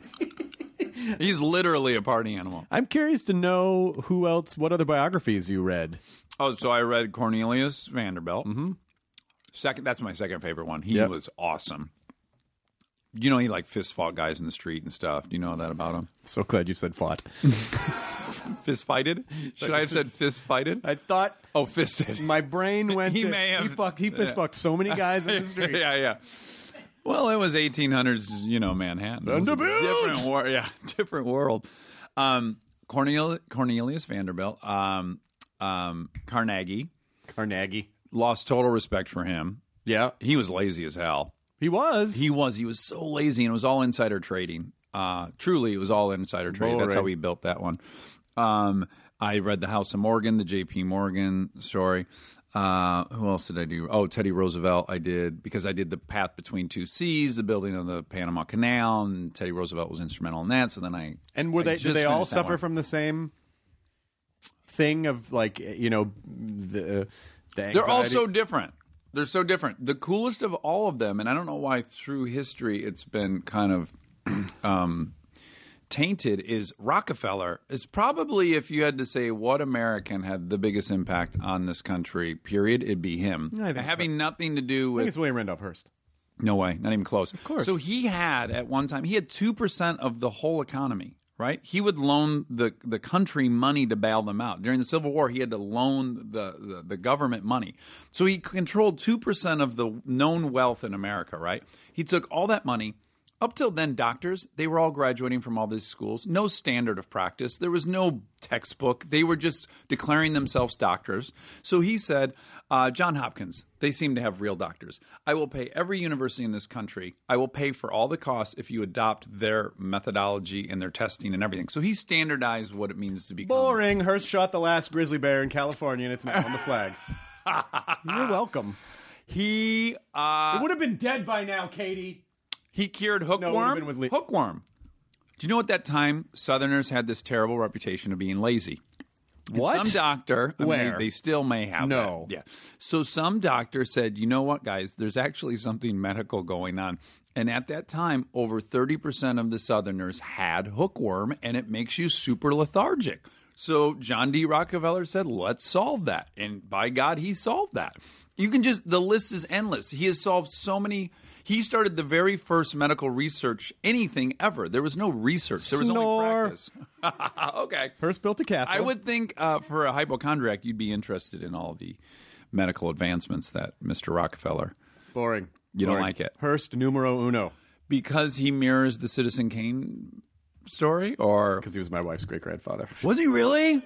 He's literally a party animal. I'm curious to know what other biographies you read. Oh, so I read Cornelius Vanderbilt. Mm-hmm. That's my second favorite one. He was awesome. He like fist fought guys in the street and stuff. Do you know that about him? So glad you said fought. Fist fighted? Should I have said fist fighted? I thought. Oh, fisted. My brain went He to. may have. He fist fucked so many guys in the street. Yeah. Well, it was 1800s, Manhattan. Vanderbilt! Different world. Cornelius Vanderbilt, Carnegie. Lost total respect for him. Yeah. He was lazy as hell. He was. He was so lazy, and it was all insider trading. Truly, it was all insider trading. That's how he built that one. I read The House of Morgan, the J.P. Morgan story. Who else did I do? Oh, Teddy Roosevelt I did, because I did The Path Between Two Seas, the building of the Panama Canal, and Teddy Roosevelt was instrumental in that. So then And did they all suffer from the same thing of the anxiety? They're all so different. They're so different. The coolest of all of them, and I don't know why through history it's been kind of tainted, is Rockefeller. Is probably, if you had to say what American had the biggest impact on this country, period, it'd be him. Having nothing to do with... I think it's William Randolph Hearst. No way. Not even close. Of course. So he had, at one time, 2% of the whole economy. Right, he would loan the country money to bail them out. During the Civil War, he had to loan the government money. So he controlled 2% of the known wealth in America. Right, he took all that money. Up till then, doctors, they were all graduating from all these schools. No standard of practice. There was no textbook. They were just declaring themselves doctors. So he said, John Hopkins, they seem to have real doctors. I will pay every university in this country. I will pay for all the costs if you adopt their methodology and their testing and everything. So he standardized what it means to become. Boring. Hearst shot the last grizzly bear in California, and it's now on the flag. You're welcome. It would have been dead by now, Katie. He cured hookworm. No, it would have been with hookworm. Do you know at that time, Southerners had this terrible reputation of being lazy? What? And some doctor, Where? They still may have No. that. Yeah. So some doctor said, you know what, guys, there's actually something medical going on. And at that time, over 30% of the Southerners had hookworm, and it makes you super lethargic. So John D. Rockefeller said, let's solve that. And by God, he solved that. The list is endless. He has solved so many. He started the very first medical research, anything ever. There was no research. There was only practice. Okay. Hearst built a castle. I would think for a hypochondriac, you'd be interested in all the medical advancements that Mr. Rockefeller. Boring. You don't like it. Hearst numero uno. Because he mirrors the Citizen Kane story, or because he was my wife's great-grandfather. Was he really?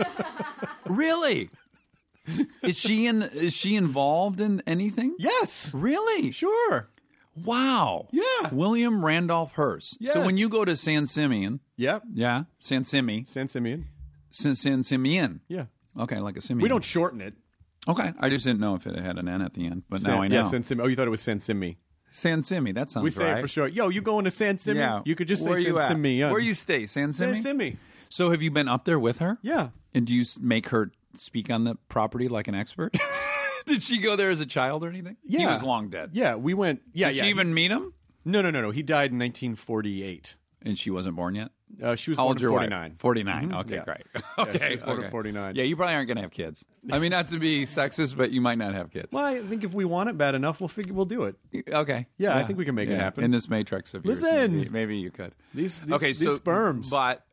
Really? Is she involved in anything? Yes. Really? Sure. Wow. Yeah. William Randolph Hearst. Yes. So when you go to San Simeon. Yep. Yeah. San Simeon. San Simeon. San Simeon. Yeah. Okay, like a simian. We don't shorten it. Okay. I just didn't know if it had an N at the end, but now I know. Yeah, San Simeon. Oh, you thought it was San Simi. San Simi. That sounds right. We say it for sure. Yo, you going to San Simi? Yeah. You could just Where say you San at? Simeon. Where you stay? San Simi? San Simi. So have you been up there with her? Yeah. And do you make her speak on the property like an expert? Did she go there as a child or anything? Yeah. He was long dead. Yeah, we went. Yeah, Did yeah. she even meet him? No. He died in 1948. And she wasn't born yet? She was How born old's in your 49. wife? 49. Mhm, Okay, yeah. great. Yeah, Okay. she was born in okay. 49. Yeah, you probably aren't going to have kids. I mean, not to be sexist, but you might not have kids. Well, I think if we want it bad enough, we'll do it. Okay. Yeah, I think we can make it happen. In this matrix of yours, Listen. maybe you could. These so, sperms. But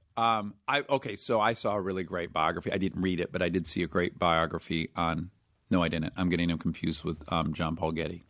so I saw a really great biography. I didn't read it, but I did see a great biography on. No, I didn't. I'm getting him confused with John Paul Getty.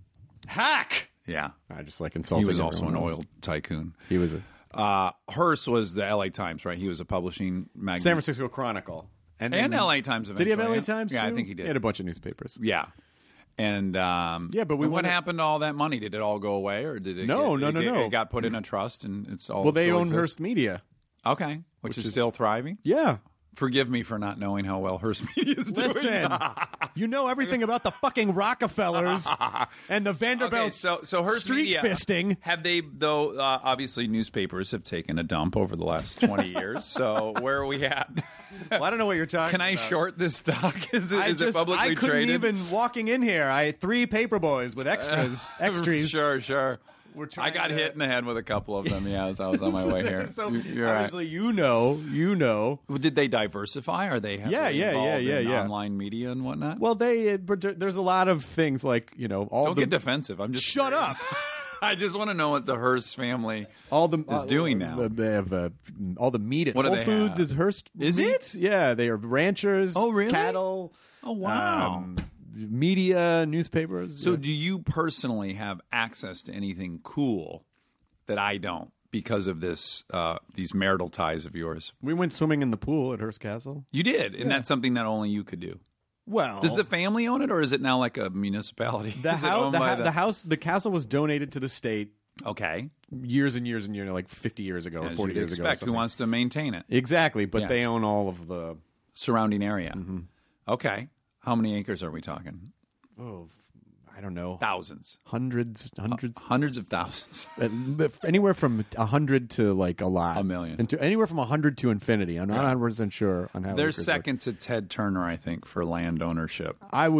Hack. Yeah, I just like insulting. he was also an everyone else. oil tycoon. He was a Hearst was the L.A. Times, right? He was a publishing magazine. San Francisco Chronicle and L.A. Times. Did he have eventually, L.A. Times? Yeah, too? I think he did. He had a bunch of newspapers. Yeah. And yeah, but we what wanna- happened to all that money? Did it all go away, or did it? No. It got put in a trust, and it's all. Well, they still own exists? Hearst Media. Okay, which is still thriving. Yeah. Forgive me for not knowing how well Hearst Media is doing. Listen, you know everything about the fucking Rockefellers and the Vanderbilt Okay, so Hearst street Media, fisting. Have they, though, obviously newspapers have taken a dump over the last 20 years, so where are we at? Well, I don't know what you're talking Can I about. short this stock? Is it publicly I couldn't traded? even walking in here. I had 3 paper boys with extras. Sure. We're I trying got to- hit in the head with a couple of them, as I was on my way here. So You're right. obviously, you know. Well, did they diversify? Are they Yeah. in online media and whatnot? Well, but there's a lot of things like all Don't the get defensive. I'm just shut curious. up. I just want to know what the Hearst family All the is doing now. They have all the meat at What do Whole they Foods have? is Hearst. Is meat. it? Yeah, they are ranchers. Oh, really? Cattle. Oh, wow. Media, newspapers. So, do you personally have access to anything cool that I don't because of these marital ties of yours? We went swimming in the pool at Hearst Castle. You did, and that's something that only you could do. Well, Does the family own it, or is it now like a municipality? the Is it owned by the castle was donated to the state Okay. years and years and years, like 50 years ago or As 40 you'd years ago. or expect. Who something. wants to maintain it? Exactly, but Yeah. they own all of the. Surrounding area. Okay. How many acres are we talking? Oh, I don't know. Thousands. Hundreds. Hundreds of thousands. Anywhere from 100 to like a lot. A million. And anywhere from 100 to infinity. I'm not 100% sure on how They're acres work. second to Ted Turner, I think, for land ownership. I'm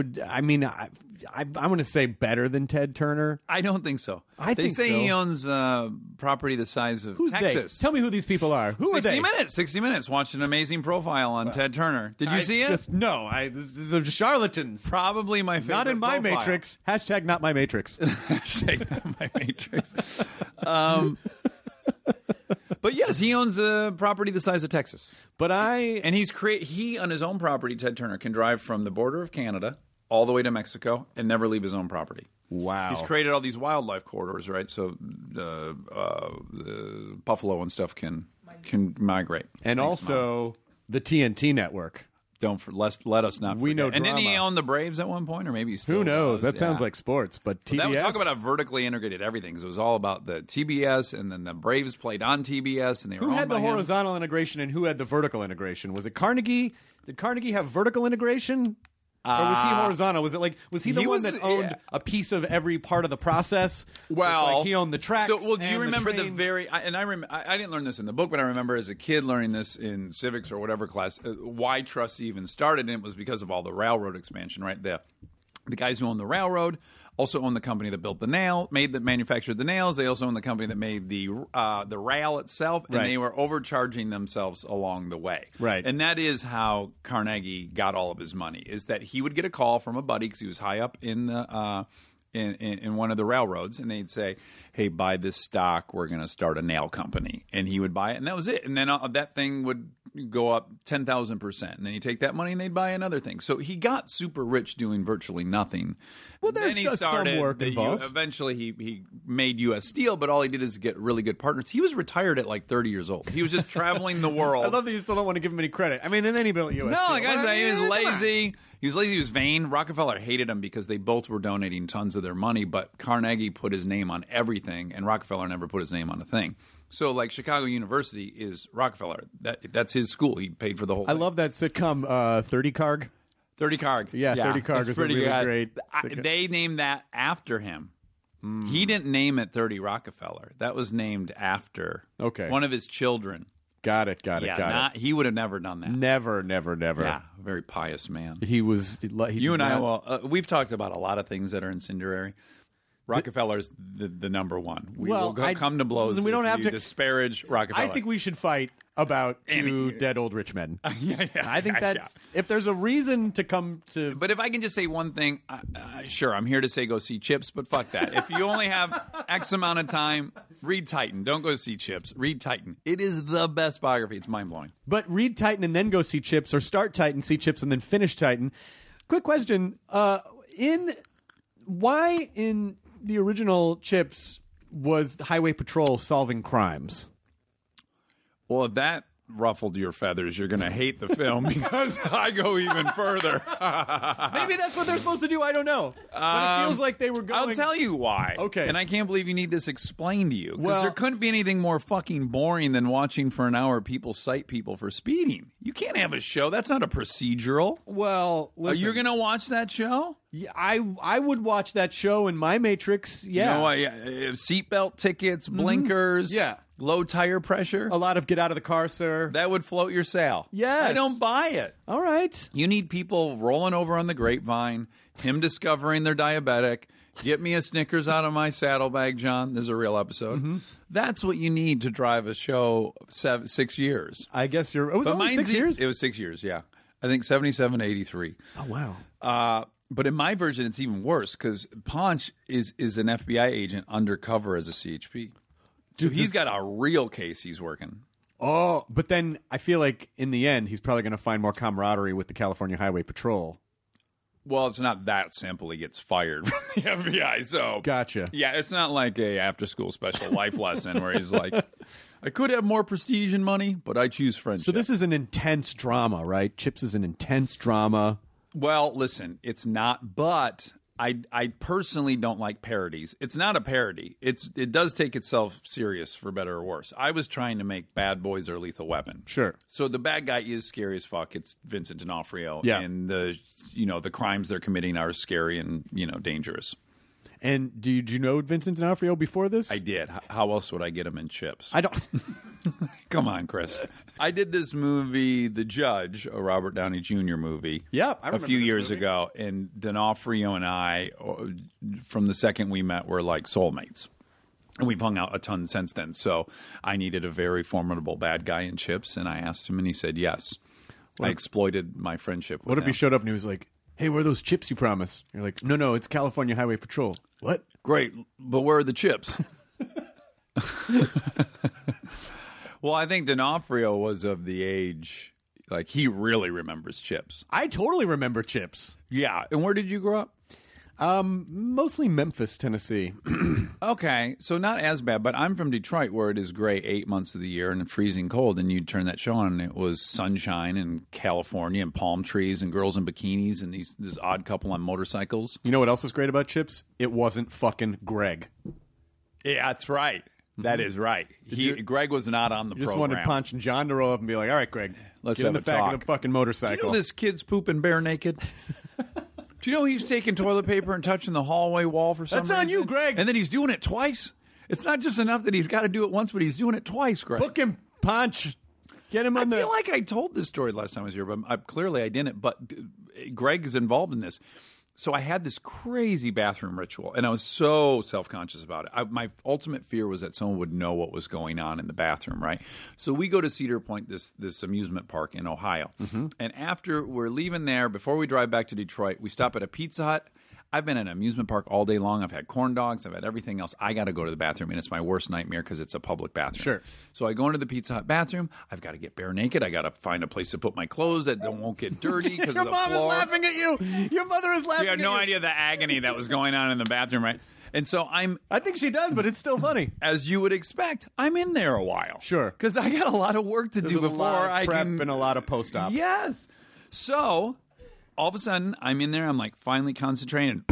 going to say better than Ted Turner. I don't think so. I they think say so. he owns property the size of Who's Texas. they? Tell me who these people are. Who 60 are they? Minutes. 60 Minutes. Watched an amazing profile on Ted Turner. Did you see it? No. These are charlatans. Probably my favorite. Not in my profile. matrix. Hashtag not my matrix. Hashtag not my matrix. But yes, he owns a property the size of Texas. And he on his own property, Ted Turner, can drive from the border of Canada all the way to Mexico and never leave his own property. Wow. He's created all these wildlife corridors, right? So the buffalo and stuff can migrate. And Thanks, also Mom. the TNT network. Let us not. We forget. know And didn't he drama. own the Braves at one point, or maybe he still Who knows? does? That sounds Yeah. like sports, but TBS. That would talk about a vertically integrated everything. 'Cause it was all about the TBS, and then the Braves played on TBS, and they were who owned had the by him. horizontal integration and who had the vertical integration? Was it Carnegie? Did Carnegie have vertical integration? Or was he horizontal? Was he the he one was- that owned yeah. a piece of every part of the process? Well, So it's like he owned the tracks. So, well, do you and remember the the trains. very? I didn't learn this in the book, but I remember as a kid learning this in civics or whatever class. Why trusts even started, and it was because of all the railroad expansion, right? The guys who owned the railroad also owned the company that built manufactured the nails. They also owned the company that made the rail itself, and Right. they were overcharging themselves along the way. Right. And that is how Carnegie got all of his money. Is that he would get a call from a buddy because he was high up in the. In one of the railroads, and they'd say, "Hey, buy this stock. We're going to start a nail company," and he would buy it, and that was it. And then that thing would go up 10,000%, and then he'd take that money and they'd buy another thing. So he got super rich doing virtually nothing. Well, there's then he some started work involved. Eventually, he made U.S. Steel, but all he did is get really good partners. He was retired at like 30 years old. He was just traveling the world. I love that you still don't want to give him any credit. I mean, and then he built U.S. No, Steel. the guy said he was Come on. lazy. He was lazy. He was vain. Rockefeller hated him because they both were donating tons of their money, but Carnegie put his name on everything, and Rockefeller never put his name on a thing. So, like Chicago University is Rockefeller. That's his school. He paid for the whole I thing. love that sitcom 30 Carg. 30 Carg. Yeah, 30 Carg it's is a pretty really good. great sitcom. They named that after him. He didn't name it 30 Rockefeller. That was named after Okay. one of his children. Got it. He would have never done that. Never. Yeah, very pious man. He was. You and I, we've talked about a lot of things that are incendiary. Rockefeller's the number one. We will come to blows. We don't have to disparage Rockefeller. I think we should fight about two dead old rich men. I think that's if there's a reason to come to. But if I can just say one thing, sure, I'm here to say go see Chips, but fuck that. If you only have X amount of time, read Titan. Don't go see Chips. Read Titan. It is the best biography. It's mind blowing. But read Titan and then go see Chips, or start Titan, see Chips, and then finish Titan. Quick question: why in the original Chips was Highway Patrol solving crimes? Well, if that ruffled your feathers, you're going to hate the film because I go even further. Maybe that's what they're supposed to do. I don't know. But it feels like they were going... I'll tell you why. Okay. And I can't believe you need this explained to you. Because Well- there couldn't be anything more fucking boring than watching for an hour people cite people for speeding. You can't have a show. That's not a procedural. Well, listen. You're going to watch that show? Yeah, I would watch that show in my Matrix. Yeah. You know what? Seatbelt tickets, blinkers. Yeah. Low tire pressure. A lot of get out of the car, sir. That would float your sail. Yes. I don't buy it. All right. You need people rolling over on the grapevine, him discovering they're diabetic. Get me a Snickers out of my saddlebag, John. This is a real episode. That's what you need to drive a show 6 years. I guess you're... It was only 6 years? It was 6 years, yeah. I think 77 to 83. Oh, wow. But in my version, it's even worse because Ponch is an FBI agent undercover as a CHP. So he's got a real case he's working. Oh, but then I feel like in the end, he's probably going to find more camaraderie with the California Highway Patrol. Well, it's not that simple. He gets fired from the FBI. So Gotcha. Yeah, it's not like a after-school special life lesson where he's like, I could have more prestige and money, but I choose friendship. So this is an intense drama, right? Chips is an intense drama. Well, listen, it's not, but I personally don't like parodies. It's not a parody. It does take itself serious, for better or worse. I was trying to make Bad Boys or Lethal Weapon. Sure. So the bad guy is scary as fuck. It's Vincent D'Onofrio. Yeah. And the crimes they're committing are scary and, dangerous. And did you know Vincent D'Onofrio before this? I did. How else would I get him in Chips? I don't... Come on, Chris. I did this movie, The Judge, a Robert Downey Jr. movie. Yeah, I a remember few this years movie. ago, and D'Onofrio and I, from the second we met, were like soulmates. And we've hung out a ton since then. So I needed a very formidable bad guy in Chips, and I asked him, and he said yes. I exploited my friendship with What if him. he showed up and he was like, hey, where are those chips you promised? You're like, no, it's California Highway Patrol. What? Great, but where are the chips? Well, I think D'Onofrio was of the age, like he really remembers Chips. I totally remember Chips. Yeah. And where did you grow up? Mostly Memphis, Tennessee. Okay, so not as bad, but I'm from Detroit where it is gray 8 months of the year and freezing cold, and you'd turn that show on and it was sunshine and California and palm trees and girls in bikinis and this odd couple on motorcycles. You know what else was great about Chips? It wasn't fucking Greg. Yeah, that's right. That is right. Greg was not on the You just program. wanted Ponch and John to roll up and be like, all right, Greg, Let's get in the have a back talk. of the fucking Do motorcycle. you know this kid's pooping bare naked? Do you know he's taking toilet paper and touching the hallway wall for some That's reason? on you, Greg. And then he's doing it twice? It's not just enough that he's got to do it once, but he's doing it twice, Greg. Book him, Ponch. Get him on I feel like I told this story last time I was here, but clearly I didn't. But Greg is involved in this. So I had this crazy bathroom ritual, and I was so self-conscious about it. My ultimate fear was that someone would know what was going on in the bathroom, right? So we go to Cedar Point, this amusement park in Ohio. And after we're leaving there, before we drive back to Detroit, we stop at a Pizza Hut. I've been in an amusement park all day long. I've had corn dogs. I've had everything else. I got to go to the bathroom, and it's my worst nightmare because it's a public bathroom. Sure. So I go into the Pizza Hut bathroom. I've got to get bare naked. I got to find a place to put my clothes that won't get dirty because Your of the mom floor. is laughing at you. Your mother is laughing She had at no you. idea the agony that was going on in the bathroom, right? And so I think she does, but it's still funny. as you would expect, I'm in there a while. Sure. Because I got a lot of work to There's do a before lot of I prep can. and a lot of post-op. Yes. So all of a sudden, I'm in there. I'm like finally concentrating.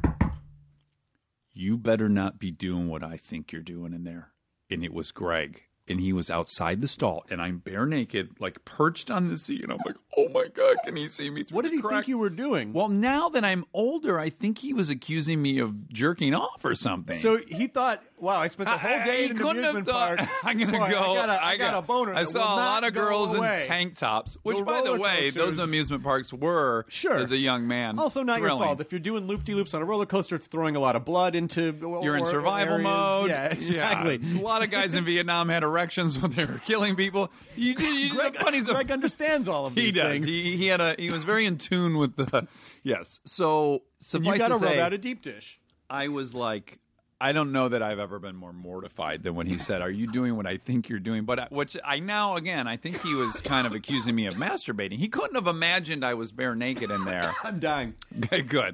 You better not be doing what I think you're doing in there. And it was Greg. And he was outside the stall. And I'm bare naked, like perched on the seat. And I'm like, oh my God, can he see me through What did the he crack? think you were doing? Well, now that I'm older, I think he was accusing me of jerking off or something. So he thought, wow, I spent the whole day in an amusement park. I'm gonna Boy, go. I got a boner. I that saw will a lot not of go girls away. in tank tops. Which, The by the roller way, those coasters- amusement parks were as a young man. Also, not thrilling. your fault. If you're doing loop-de-loops on a roller coaster, it's throwing a lot of blood into. You're in survival areas. mode. Yeah, exactly. Yeah. A lot of guys in Vietnam had erections when they were killing people. Greg understands all of these He does. things. He was very in tune with the. Yes. So And suffice you got to to rub say, out a deep dish. I was like, I don't know that I've ever been more mortified than when he said, "Are you doing what I think you're doing?" But which I now again, I think he was kind of accusing me of masturbating. He couldn't have imagined I was bare naked in there. I'm dying. Okay, good.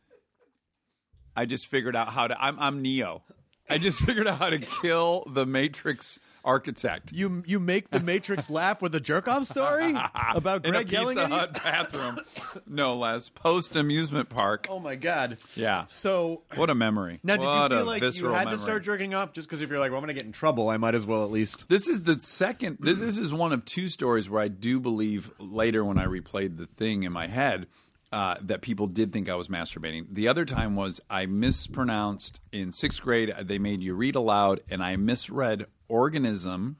I just figured out how to. I'm Neo. I just figured out how to kill the Matrix architect. You make the Matrix laugh with a jerk-off story about In Greg a yelling Pizza at you? Hut bathroom, no less. Post amusement park. Oh my god! Yeah. So What a memory. now, did What you a feel like you visceral had memory. to start jerking off just because if you're like, well, I'm going to get in trouble, I might as well at least. This is the second. This is one of two stories where I do believe later when I replayed the thing in my head that people did think I was masturbating. The other time was I mispronounced in 6th grade. They made you read aloud, and I misread organism.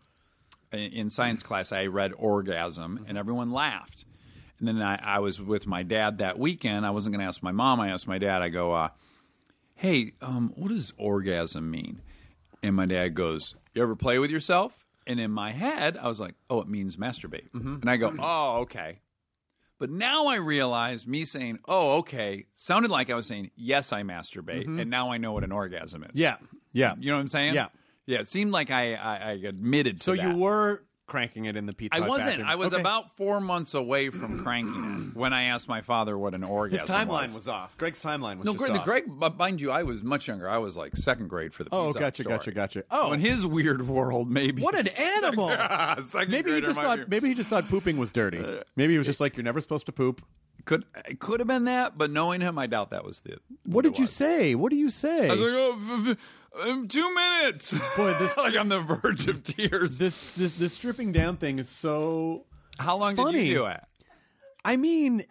In science class, I read orgasm, and everyone laughed. And then I was with my dad that weekend. I wasn't going to ask my mom. I asked my dad. I go, hey, what does orgasm mean? And my dad goes, you ever play with yourself? And in my head, I was like, oh, it means masturbate. And I go, oh, okay. But now I realize me saying, oh, okay, sounded like I was saying, yes, I masturbate. And now I know what an orgasm is. Yeah. You know what I'm saying? Yeah. Yeah, it seemed like I admitted to So that. you were cranking it in the Pizza I Hut wasn't. bathroom. I was Okay. about 4 months away from cranking it when I asked my father what an His orgasm timeline was off. Greg's timeline was No, just off. Greg, mind you, I was much younger. I was like 2nd grade for the Oh, Pizza Hut story. gotcha. Oh, Oh, in his weird world, maybe. what an animal! Second Maybe he grader just might thought. be- Maybe he just thought pooping was dirty. Maybe he was just like, "You're never supposed to poop." It could have been that, but knowing him, I doubt that was the. What did it you was. say? What do you say? I was like, oh, 2 minutes. Boy, this like on the verge of tears. this stripping down thing is so. How long funny. did you do it? I mean,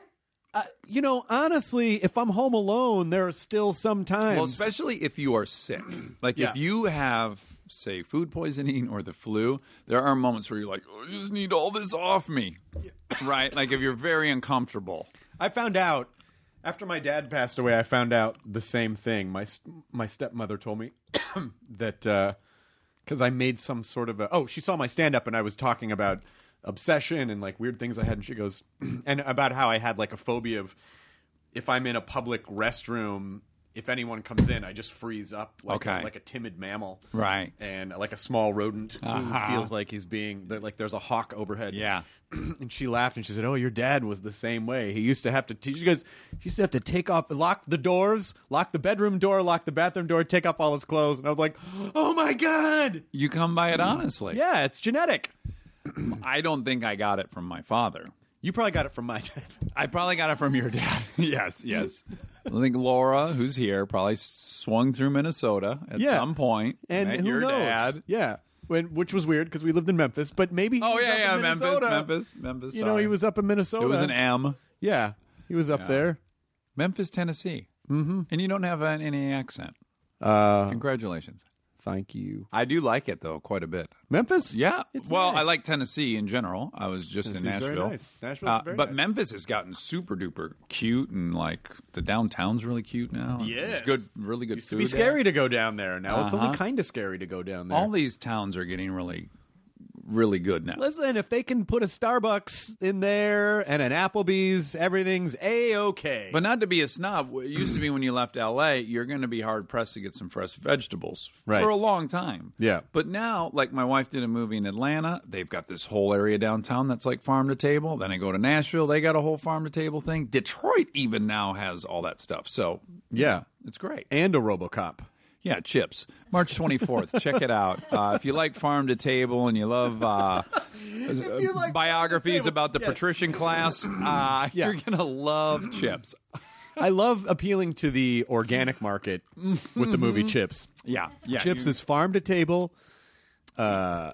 honestly, if I'm home alone, there are still some times. Well, especially if you are sick. Like Yeah. if you have, say, food poisoning or the flu, there are moments where you're like, oh, I just need all this off me. Right? Like if you're very uncomfortable. I found out after my dad passed away. I found out the same thing. My stepmother told me that because I made some sort of she saw my stand up and I was talking about obsession and like weird things I had, and she goes and about how I had like a phobia of if I'm in a public restroom, if anyone comes in, I just freeze up like a timid mammal, Right. and like a small rodent who feels like he's being like there's a hawk overhead. Yeah. And she laughed and she said, "Oh, your dad was the same way. He used to have to teach. She goes, he used to have to take off, lock the doors, lock the bedroom door, lock the bathroom door, take off all his clothes." And I was like, "Oh my god!" You come by it honestly. Yeah, it's genetic. I don't think I got it from my father. You probably got it from my dad. I probably got it from your dad. yes. I think Laura, who's here, probably swung through Minnesota at some point. And met who your knows? dad. Yeah. Which was weird because we lived in Memphis, but maybe he Oh, was yeah, up in Minnesota. Memphis. You know, he was up in Minnesota. It was an M. Yeah, he was up there. Memphis, Tennessee. Mm-hmm. And you don't have any accent. Congratulations. Thank you. I do like it, though, quite a bit. Memphis? Yeah. It's well, nice. I like Tennessee in general. I was just Tennessee's in very Nashville. nice. Nashville's very but nice. Memphis has gotten super duper cute, and like the downtown's really cute now. Yes. It's good, really good Used to food. be scary to go down there. Now it's only Uh-huh. kind of scary to go down there. All these towns are getting really good now. Listen, if they can put a Starbucks in there and an Applebee's, everything's A-okay. But not to be a snob, it used to be when you left L.A., you're going to be hard-pressed to get some fresh vegetables Right. for a long time. Yeah. But now, like my wife did a movie in Atlanta, they've got this whole area downtown that's like farm-to-table. Then I go to Nashville, they got a whole farm-to-table thing. Detroit even now has all that stuff. So yeah. it's great. And a RoboCop. Yeah, Chips. March 24th. Check it out. If you like Farm to Table and you love you like biographies Farm to Table, about the yes. patrician class, you're going to love Chips. I love appealing to the organic market with the movie Chips. Yeah. Chips is farm to table. No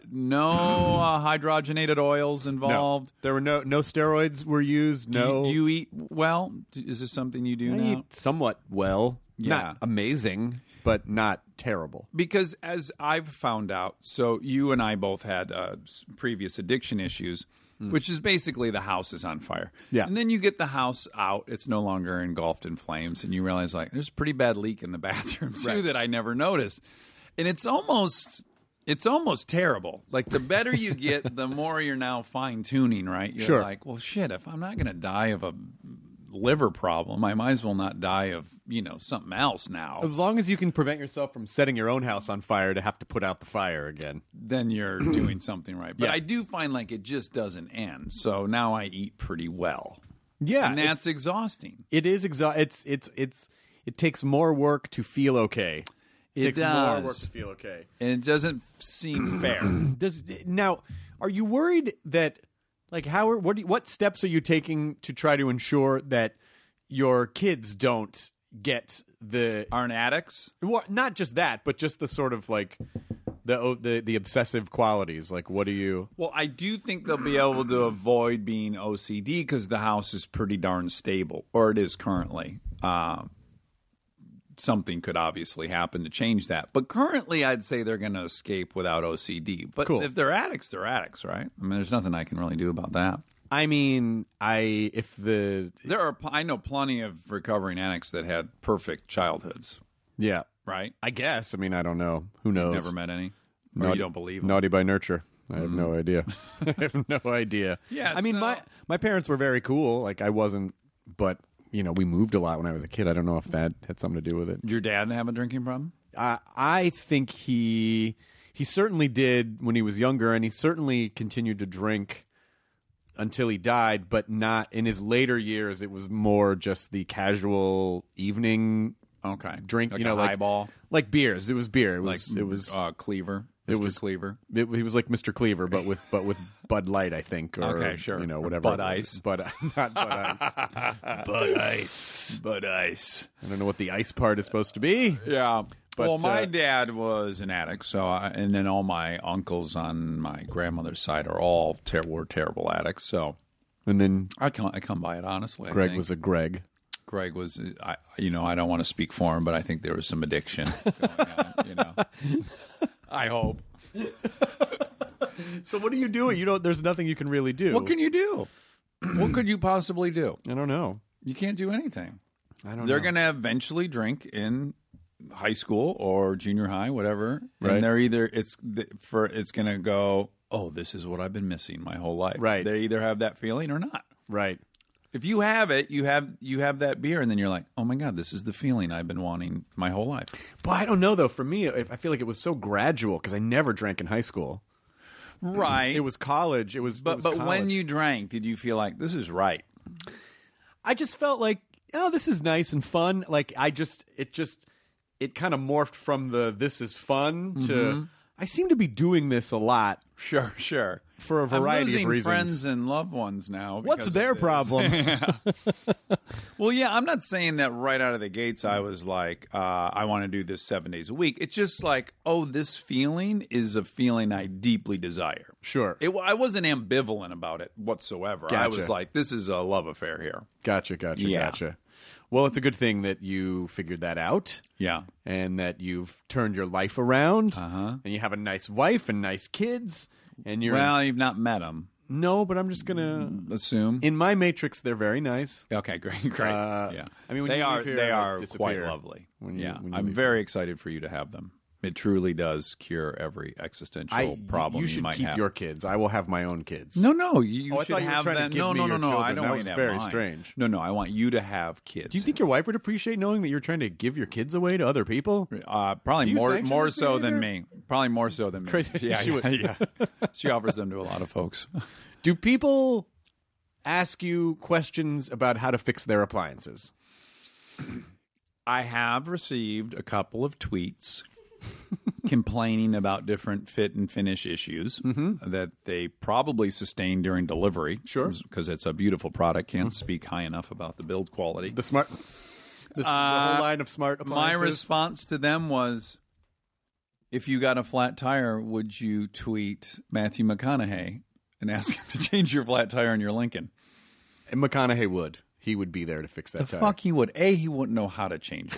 hydrogenated oils involved. No, there were no steroids were used. Do No, you eat well? Is this something you do I now? eat somewhat well. Not amazing, but not terrible. Because as I've found out, so you and I both had previous addiction issues, which is basically the house is on fire. Yeah. And then you get the house out, it's no longer engulfed in flames, and you realize, like, there's a pretty bad leak in the bathroom, too, that I never noticed. And it's almost terrible. Like, the better you get, the more you're now fine-tuning, right? You're like, well, shit, if I'm not going to die of a liver problem, I might as well not die of, something else now. As long as you can prevent yourself from setting your own house on fire to have to put out the fire again. Then you're doing something right. But I do find like it just doesn't end. So now I eat pretty well. Yeah. And that's exhausting. It is it takes more work to feel okay. It takes more work to feel okay. And it doesn't seem fair. Now, are you worried that, like, what steps are you taking to try to ensure that your kids don't get aren't addicts? Well, not just that, but just the sort of like the obsessive qualities. Like, what do you? Well, I do think they'll be able to avoid being OCD because the house is pretty darn stable, or it is currently. Something could obviously happen to change that. But currently, I'd say they're going to escape without OCD. But if they're addicts, right? I mean, there's nothing I can really do about that. I mean, I know plenty of recovering addicts that had perfect childhoods. Yeah. Right? I guess. I mean, I don't know. Who knows? You've never met any? Or you don't believe them? Naughty by nurture. I have no idea. I have no idea. Yeah, I mean, my parents were very cool. Like, I wasn't, but, we moved a lot when I was a kid. I don't know if that had something to do with it. Did your dad have a drinking problem? I think he certainly did when he was younger, and he certainly continued to drink until he died, but not in his later years. It was more just the casual evening drink, like a highball, like beers. It was beer. It was Cleaver. It was Cleaver. He was like Mr. Cleaver, but with Bud Light, I think. Or, okay, sure. Whatever. Bud Ice. Not Bud Ice. Bud Ice. Bud Ice. I don't know what the ice part is supposed to be. Yeah. But, well, my dad was an addict, and then all my uncles on my grandmother's side were terrible addicts. So, and then I come by it honestly. Greg was a Greg. Greg was, I don't want to speak for him, but I think there was some addiction going on. I hope. So what are you doing? There's nothing you can really do. What can you do? What could you possibly do? I don't know. You can't do anything. I don't know. They're going to eventually drink in high school or junior high, whatever. Right. And they're either it's going to go, oh, this is what I've been missing my whole life. Right. They either have that feeling or not. Right. If you have it, you have that beer, and then you're like, oh my God, this is the feeling I've been wanting my whole life. But I don't know, though. For me, I feel like it was so gradual because I never drank in high school. Right. It was college. But when you drank, did you feel like this is right? I just felt like, oh, this is nice and fun. Like it kind of morphed from this is fun to I seem to be doing this a lot. Sure. For a variety of reasons. Friends and loved ones now. What's their problem? Well, yeah, I'm not saying that right out of the gates I was like, I want to do this 7 days a week. It's just like, oh, this feeling is a feeling I deeply desire. Sure. I wasn't ambivalent about it whatsoever. Gotcha. I was like, this is a love affair here. Gotcha. Well, it's a good thing that you figured that out. Yeah. And that you've turned your life around. Uh-huh. And you have a nice wife and nice kids. And you've not met them. No, but I'm just going to assume. In my matrix, they're very nice. Okay, great. Yeah. I mean, when they you are leave here, they are disappear. quite lovely. When I'm very excited for you to have them. It truly does cure every existential problem you might have. You should keep your kids. I will have my own kids. No, I you should thought you were have trying to them. give No. me your I children. don't That want was you to very have mine. strange. No, I want you to have kids. Do you think your wife would appreciate knowing that you're trying to give your kids away to other people? Probably more so than me. Probably more so than me. Crazy. Yeah. She offers them to a lot of folks. Do people ask you questions about how to fix their appliances? I have received a couple of tweets complaining about different fit and finish issues that they probably sustained during delivery. Sure. Because it's a beautiful product. Can't speak high enough about the build quality. The whole line of smart appliances. My response to them was, if you got a flat tire, would you tweet Matthew McConaughey and ask him to change your flat tire in your Lincoln? And McConaughey would. He would be there to fix that tire. Fuck he would. He wouldn't know how to change it.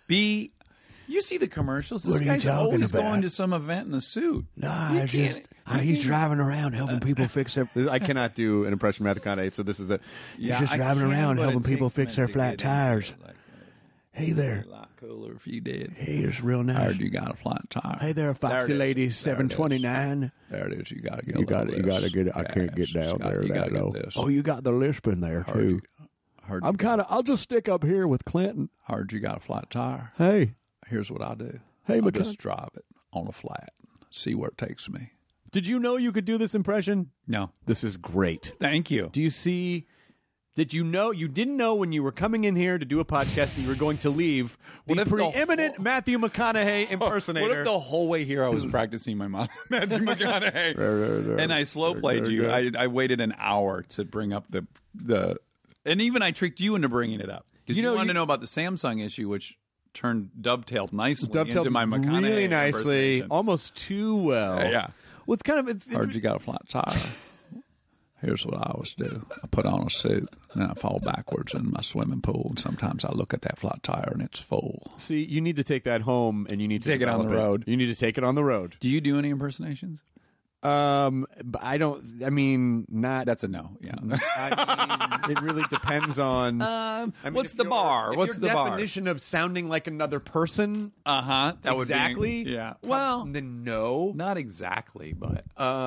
You see the commercials. This What are you guy's talking always about? going to some event in a suit. Nah, he's driving around helping people fix their. I cannot do an impression of Matthew McConaughey, so this is it. He's just driving around helping people fix their flat tires. Hey there. A lot cooler if you did. Hey, it's real nice. I heard you got a flat tire. Hey there, Foxy Lady 729. There it is. You got to get. You got to get it. I can't get down there that low. Oh, you got the lisp in there too. I'm kind of. I'll just stick up here with Clinton. Heard you got a flat tire. Hey, here's what I do. Hey, I'll just drive it on a flat. See where it takes me. Did you know you could do this impression? No. This is great. Thank you. Do you see? Did you know? You didn't know when you were coming in here to do a podcast that you were going to leave the preeminent Matthew McConaughey impersonator. What if the whole way here I was practicing my Matthew McConaughey, and I slow played you? I waited an hour to bring up the, and even I tricked you into bringing it up because you wanted to know about the Samsung issue, which dovetailed nicely into my McConaughey really nicely, impersonation. almost too well. Yeah. Well, it's kind of it's. Heard you got a flat tire. Here's what I always do. I put on a suit, and then I fall backwards in my swimming pool, and sometimes I look at that flat tire, and it's full. See, you need to take that home, and you need to take it on the road. You need to take it on the road. Do you do any impersonations? But I don't. I mean, not. That's a no. Yeah. I mean, it really depends on. I mean, what's the bar? What's your the definition of sounding like another person? That exactly. would be, yeah. Well, then no, not exactly, but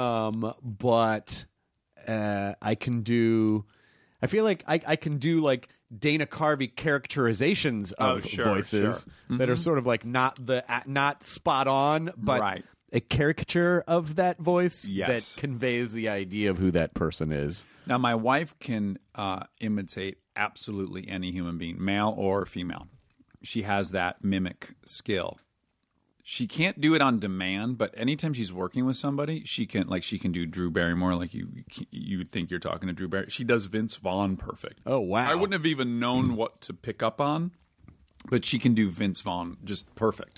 I can do. I feel like I can do like Dana Carvey characterizations of voices that are sort of like not spot on, but a caricature of that voice that conveys the idea of who that person is. Now, my wife can imitate absolutely any human being, male or female. She has that mimic skill. She can't do it on demand, but anytime she's working with somebody, she can do Drew Barrymore, like you think you're talking to Drew Barrymore. She does Vince Vaughn perfect. Oh, wow. I wouldn't have even known what to pick up on, but she can do Vince Vaughn just perfect.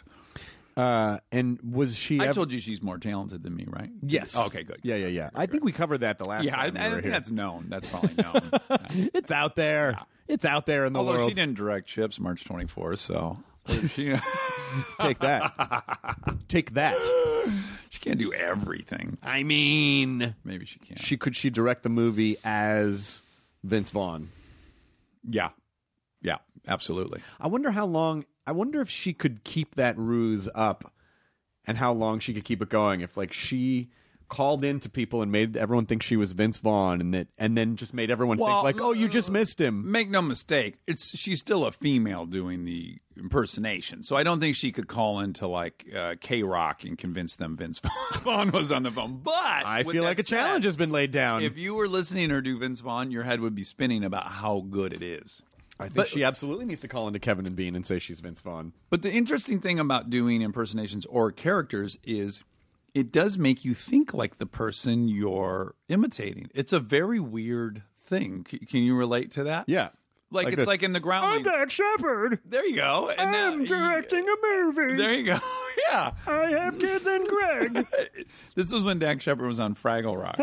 And was she? I told you she's more talented than me, right? Yes. Okay, good. Yeah. I think we covered that the last time. I think that's known. That's probably known. It's out there. Yeah. It's out there in the world. Although she didn't direct Chips March 24th, so she take that. Take that. She can't do everything. I mean, maybe she can. Could she direct the movie as Vince Vaughn? Yeah, absolutely. I wonder how long. I wonder if she could keep that ruse up, and how long she could keep it going. If like she called in to people and made everyone think she was Vince Vaughn, and then just made everyone think like, oh, you just missed him. Make no mistake, she's still a female doing the impersonation, so I don't think she could call into like K-Rock and convince them Vince Vaughn was on the phone. But I feel like a challenge has been laid down. If you were listening to her do Vince Vaughn, your head would be spinning about how good it is. I think she absolutely needs to call into Kevin and Bean and say she's Vince Vaughn. But the interesting thing about doing impersonations or characters is it does make you think like the person you're imitating. It's a very weird thing. Can you relate to that? Yeah. Like it's like in the Groundlings. I'm Dak Shepard. There you go. And I'm directing a movie. There you go. Yeah. I have kids and Greg. This was when Dak Shepard was on Fraggle Rock.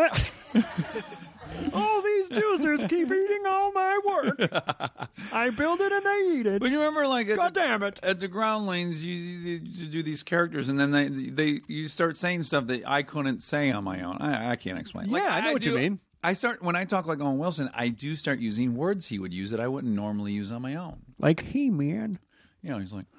All these doozers keep eating all my work. I build it and they eat it. But you remember, like, God damn it! At the Groundlings, you do these characters, and then you start saying stuff that I couldn't say on my own. I can't explain. Yeah, I know what you mean. When I talk like Owen Wilson, I do start using words he would use that I wouldn't normally use on my own. Like He-Man. He's like,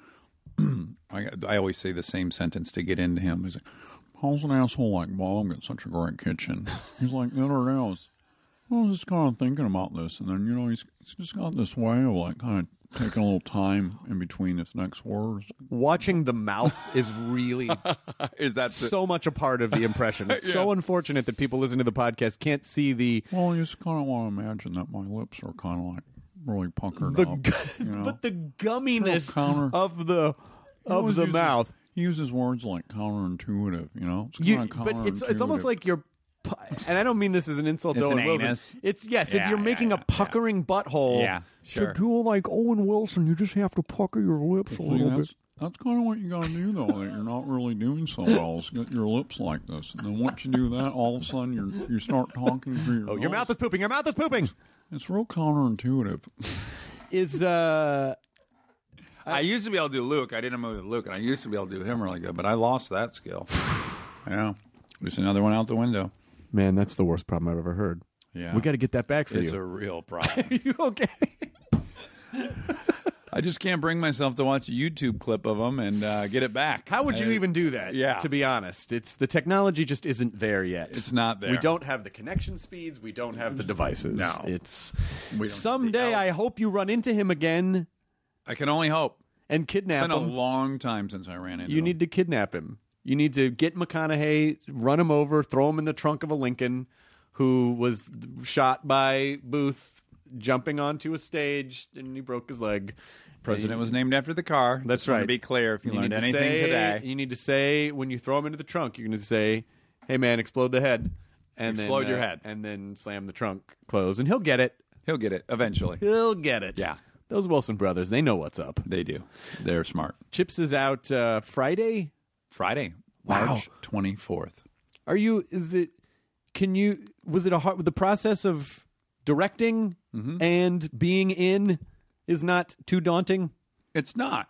I always say the same sentence to get into him. He's like, how's an asshole like Bob got such a great kitchen? He's like, I don't know. I was just kind of thinking about this, and then, he's just got this way of, like, kind of taking a little time in between his next words. Watching the mouth is really so much a part of the impression. It's so unfortunate that people listening to the podcast can't see the... Well, you just kind of want to imagine that my lips are kind of, like, really puckered up. But the gumminess of the mouth... He uses words like counterintuitive, It's kind of counterintuitive. But it's almost like you're... And I don't mean this as an insult to Owen Wilson. Anus. It's you're making a puckering butthole. Yeah, sure. To do like Owen Wilson, you just have to pucker your lips a little bit. That's kind of what you got to do, though. That you're not really doing so well. Is get your lips like this, and then once you do that, all of a sudden you start talking through your. Oh, your mouth is pooping. Your mouth is pooping. It's real counterintuitive. I used to be able to do Luke. I did a movie with Luke, and I used to be able to do him really good, but I lost that skill. Yeah. Just another one out the window. Man, that's the worst problem I've ever heard. Yeah. We got to get that back for you. It's a real problem. Are you okay? I just can't bring myself to watch a YouTube clip of them and get it back. How would you even do that? Yeah. To be honest, the technology just isn't there yet. It's not there. We don't have the connection speeds. We don't have the devices. No. We don't Someday I hope you run into him again. I can only hope. And kidnap him. It's been him. a long time since I ran into him. You need to kidnap him. You need to get McConaughey, run him over, throw him in the trunk of a Lincoln, who was shot by Booth jumping onto a stage, and he broke his leg. President was named after the car. That's Just right. Want to be clear, if you learned anything today, you need to say when you throw him into the trunk, you're going to say, "Hey man, explode the head," and Explode then, your head, and then slam the trunk closed, and he'll get it. He'll get it eventually. He'll get it. Yeah. Those Wilson brothers, they know what's up. They do. They're smart. Chips is out Friday. March 24th. Are you? Is it? Can you? Was it a hard? The process of directing and being in is not too daunting. It's not.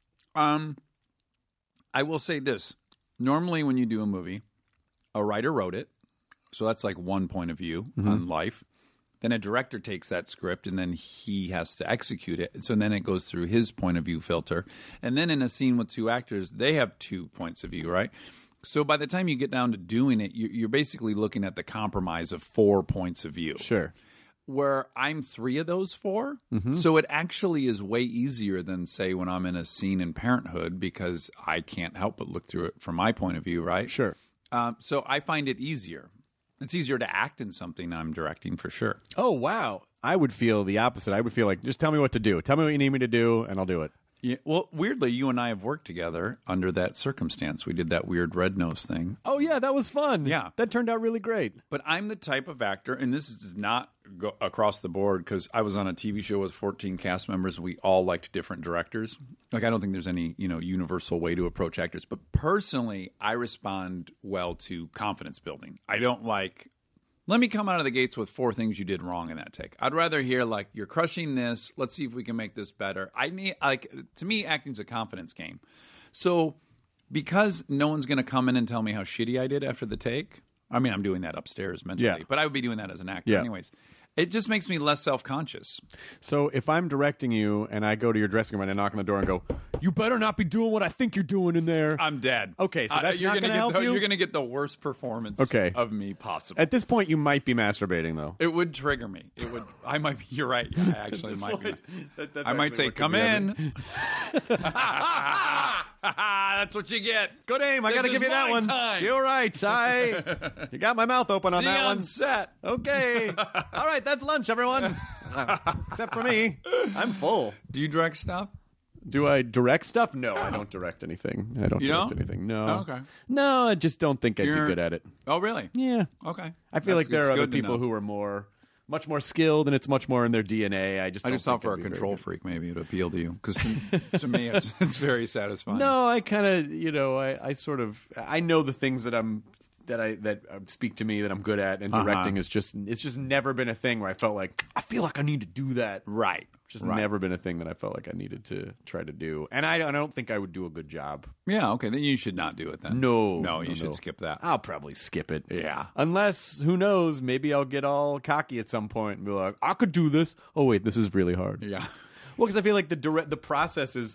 I will say this. Normally when you do a movie, a writer wrote it. So that's like one point of view on life. Then a director takes that script and then he has to execute it. So then it goes through his point of view filter. And then in a scene with two actors, they have 2 points of view, right? So by the time you get down to doing it, you're basically looking at the compromise of 4 points of view. Sure. Where I'm 3 of those 4. So it actually is way easier than, say, when I'm in a scene in Parenthood because I can't help but look through it from my point of view, right? Sure. So I find it easier. It's easier to act in something I'm directing for sure. Oh, wow. I would feel the opposite. I would feel like, just tell me what to do. Tell me what you need me to do, and I'll do it. Yeah, well, weirdly, you and I have worked together under that circumstance. We did that weird Red Nose thing. Oh, yeah, that was fun. Yeah. That turned out really great. But I'm the type of actor, and this does not go across the board because I was on a TV show with 14 cast members. We all liked different directors. Like, I don't think there's any, universal way to approach actors. But personally, I respond well to confidence building. I don't like... Let me come out of the gates with 4 things you did wrong in that take. I'd rather hear, like, you're crushing this. Let's see if we can make this better. To me, acting's a confidence game. So because no one's going to come in and tell me how shitty I did after the take, I mean, I'm doing that upstairs mentally, but I would be doing that as an actor anyways. It just makes me less self-conscious. So if I'm directing you and I go to your dressing room and I knock on the door and go, you better not be doing what I think you're doing in there. I'm dead. Okay, so that's not going to help you? You're going to get the worst performance of me possible. At this point, you might be masturbating, though. It would trigger me. It would. I might be. You're right. I actually might be. I might say, come in. That's what you get. Good aim. I got to give you that one. Time. You're right. You got my mouth open on that one. Set. Okay. All right. That's lunch, everyone. Except for me. I'm full. Do you direct stuff? Do I direct stuff? No, I don't direct anything. I don't direct anything. No. Oh, okay. No, I just don't think I'd be good at it. Oh, really? Yeah. Okay. I feel like there are other people who are much more skilled, and it's much more in their DNA. I just thought for a control freak, maybe it would appeal to you, because to me, it's very satisfying. No, I kind of, I know the things that speak to me that I'm good at, and directing is just never been a thing where I felt like I feel like I need to do that. Right. Just never been a thing that I felt like I needed to try to do, and I don't think I would do a good job. Yeah. Okay. Then you should not do it. Then no, you should skip that. I'll probably skip it. Yeah. Unless, who knows? Maybe I'll get all cocky at some point and be like, I could do this. Oh wait, this is really hard. Yeah. Well, because I feel like the process is,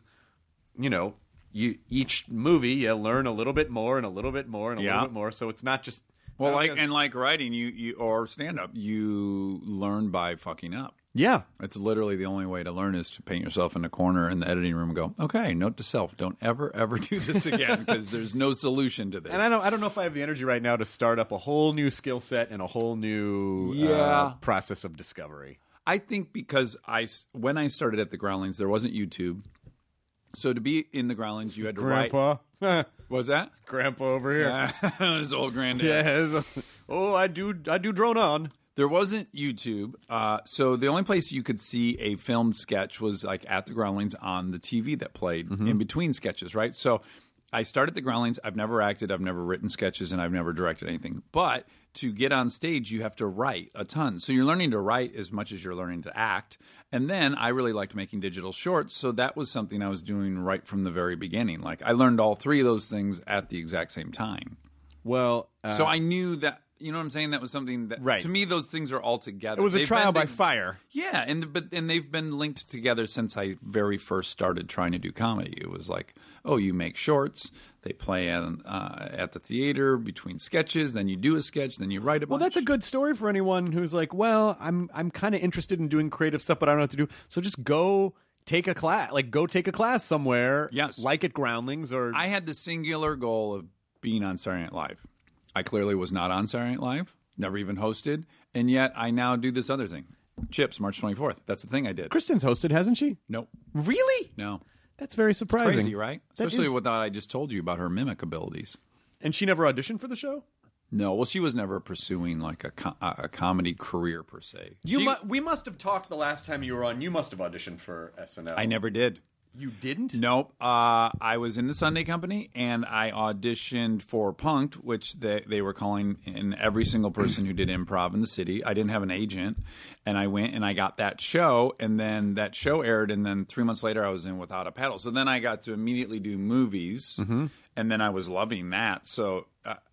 each movie you learn a little bit more and a little bit more and a little bit more. So it's not just like writing, you or stand up, you learn by fucking up. Yeah. It's literally the only way to learn is to paint yourself in a corner in the editing room and go, okay, note to self, don't ever do this again, because there's no solution to this. And I don't know if I have the energy right now to start up a whole new skill set and a whole new process of discovery. I think because when I started at the Groundlings, there wasn't YouTube. So to be in the Groundlings, you had to write. Grandpa. What's that? It's Grandpa over here. His old granddad. Yeah. I do drone on. There wasn't YouTube, so the only place you could see a filmed sketch was like at the Groundlings on the TV that played in between sketches, right? So I started the Groundlings. I've never acted. I've never written sketches, and I've never directed anything. But to get on stage, you have to write a ton. So you're learning to write as much as you're learning to act. And then I really liked making digital shorts, so that was something I was doing right from the very beginning. Like, I learned all three of those things at the exact same time. Well, so I knew that. You know what I'm saying? That was something that, to me, those things are all together. It was a trial by fire. Yeah, and they've been linked together since I very first started trying to do comedy. It was like, oh, you make shorts, they play at the theater between sketches, then you do a sketch, then you write a bunch. Well, that's a good story for anyone who's like, well, I'm kind of interested in doing creative stuff, but I don't know what to do. So just go take a class. Like, go take a class somewhere. Yes. Like at Groundlings. Or I had the singular goal of being on Saturday Night Live. I clearly was not on Saturday Night Live, never even hosted, and yet I now do this other thing. Chips, March 24th. That's the thing I did. Kristen's hosted, hasn't she? Nope. Really? No. That's very surprising. It's crazy, right? Especially with what I just told you about her mimic abilities. And she never auditioned for the show? No. Well, she was never pursuing like a comedy career per se. We must have talked the last time you were on. You must have auditioned for SNL. I never did. You didn't? Nope. I was in the Sunday Company, and I auditioned for Punk'd, which they were calling in every single person who did improv in the city. I didn't have an agent, and I went and I got that show, and then that show aired, and then 3 months later I was in Without a Paddle. So then I got to immediately do movies, and then I was loving that. So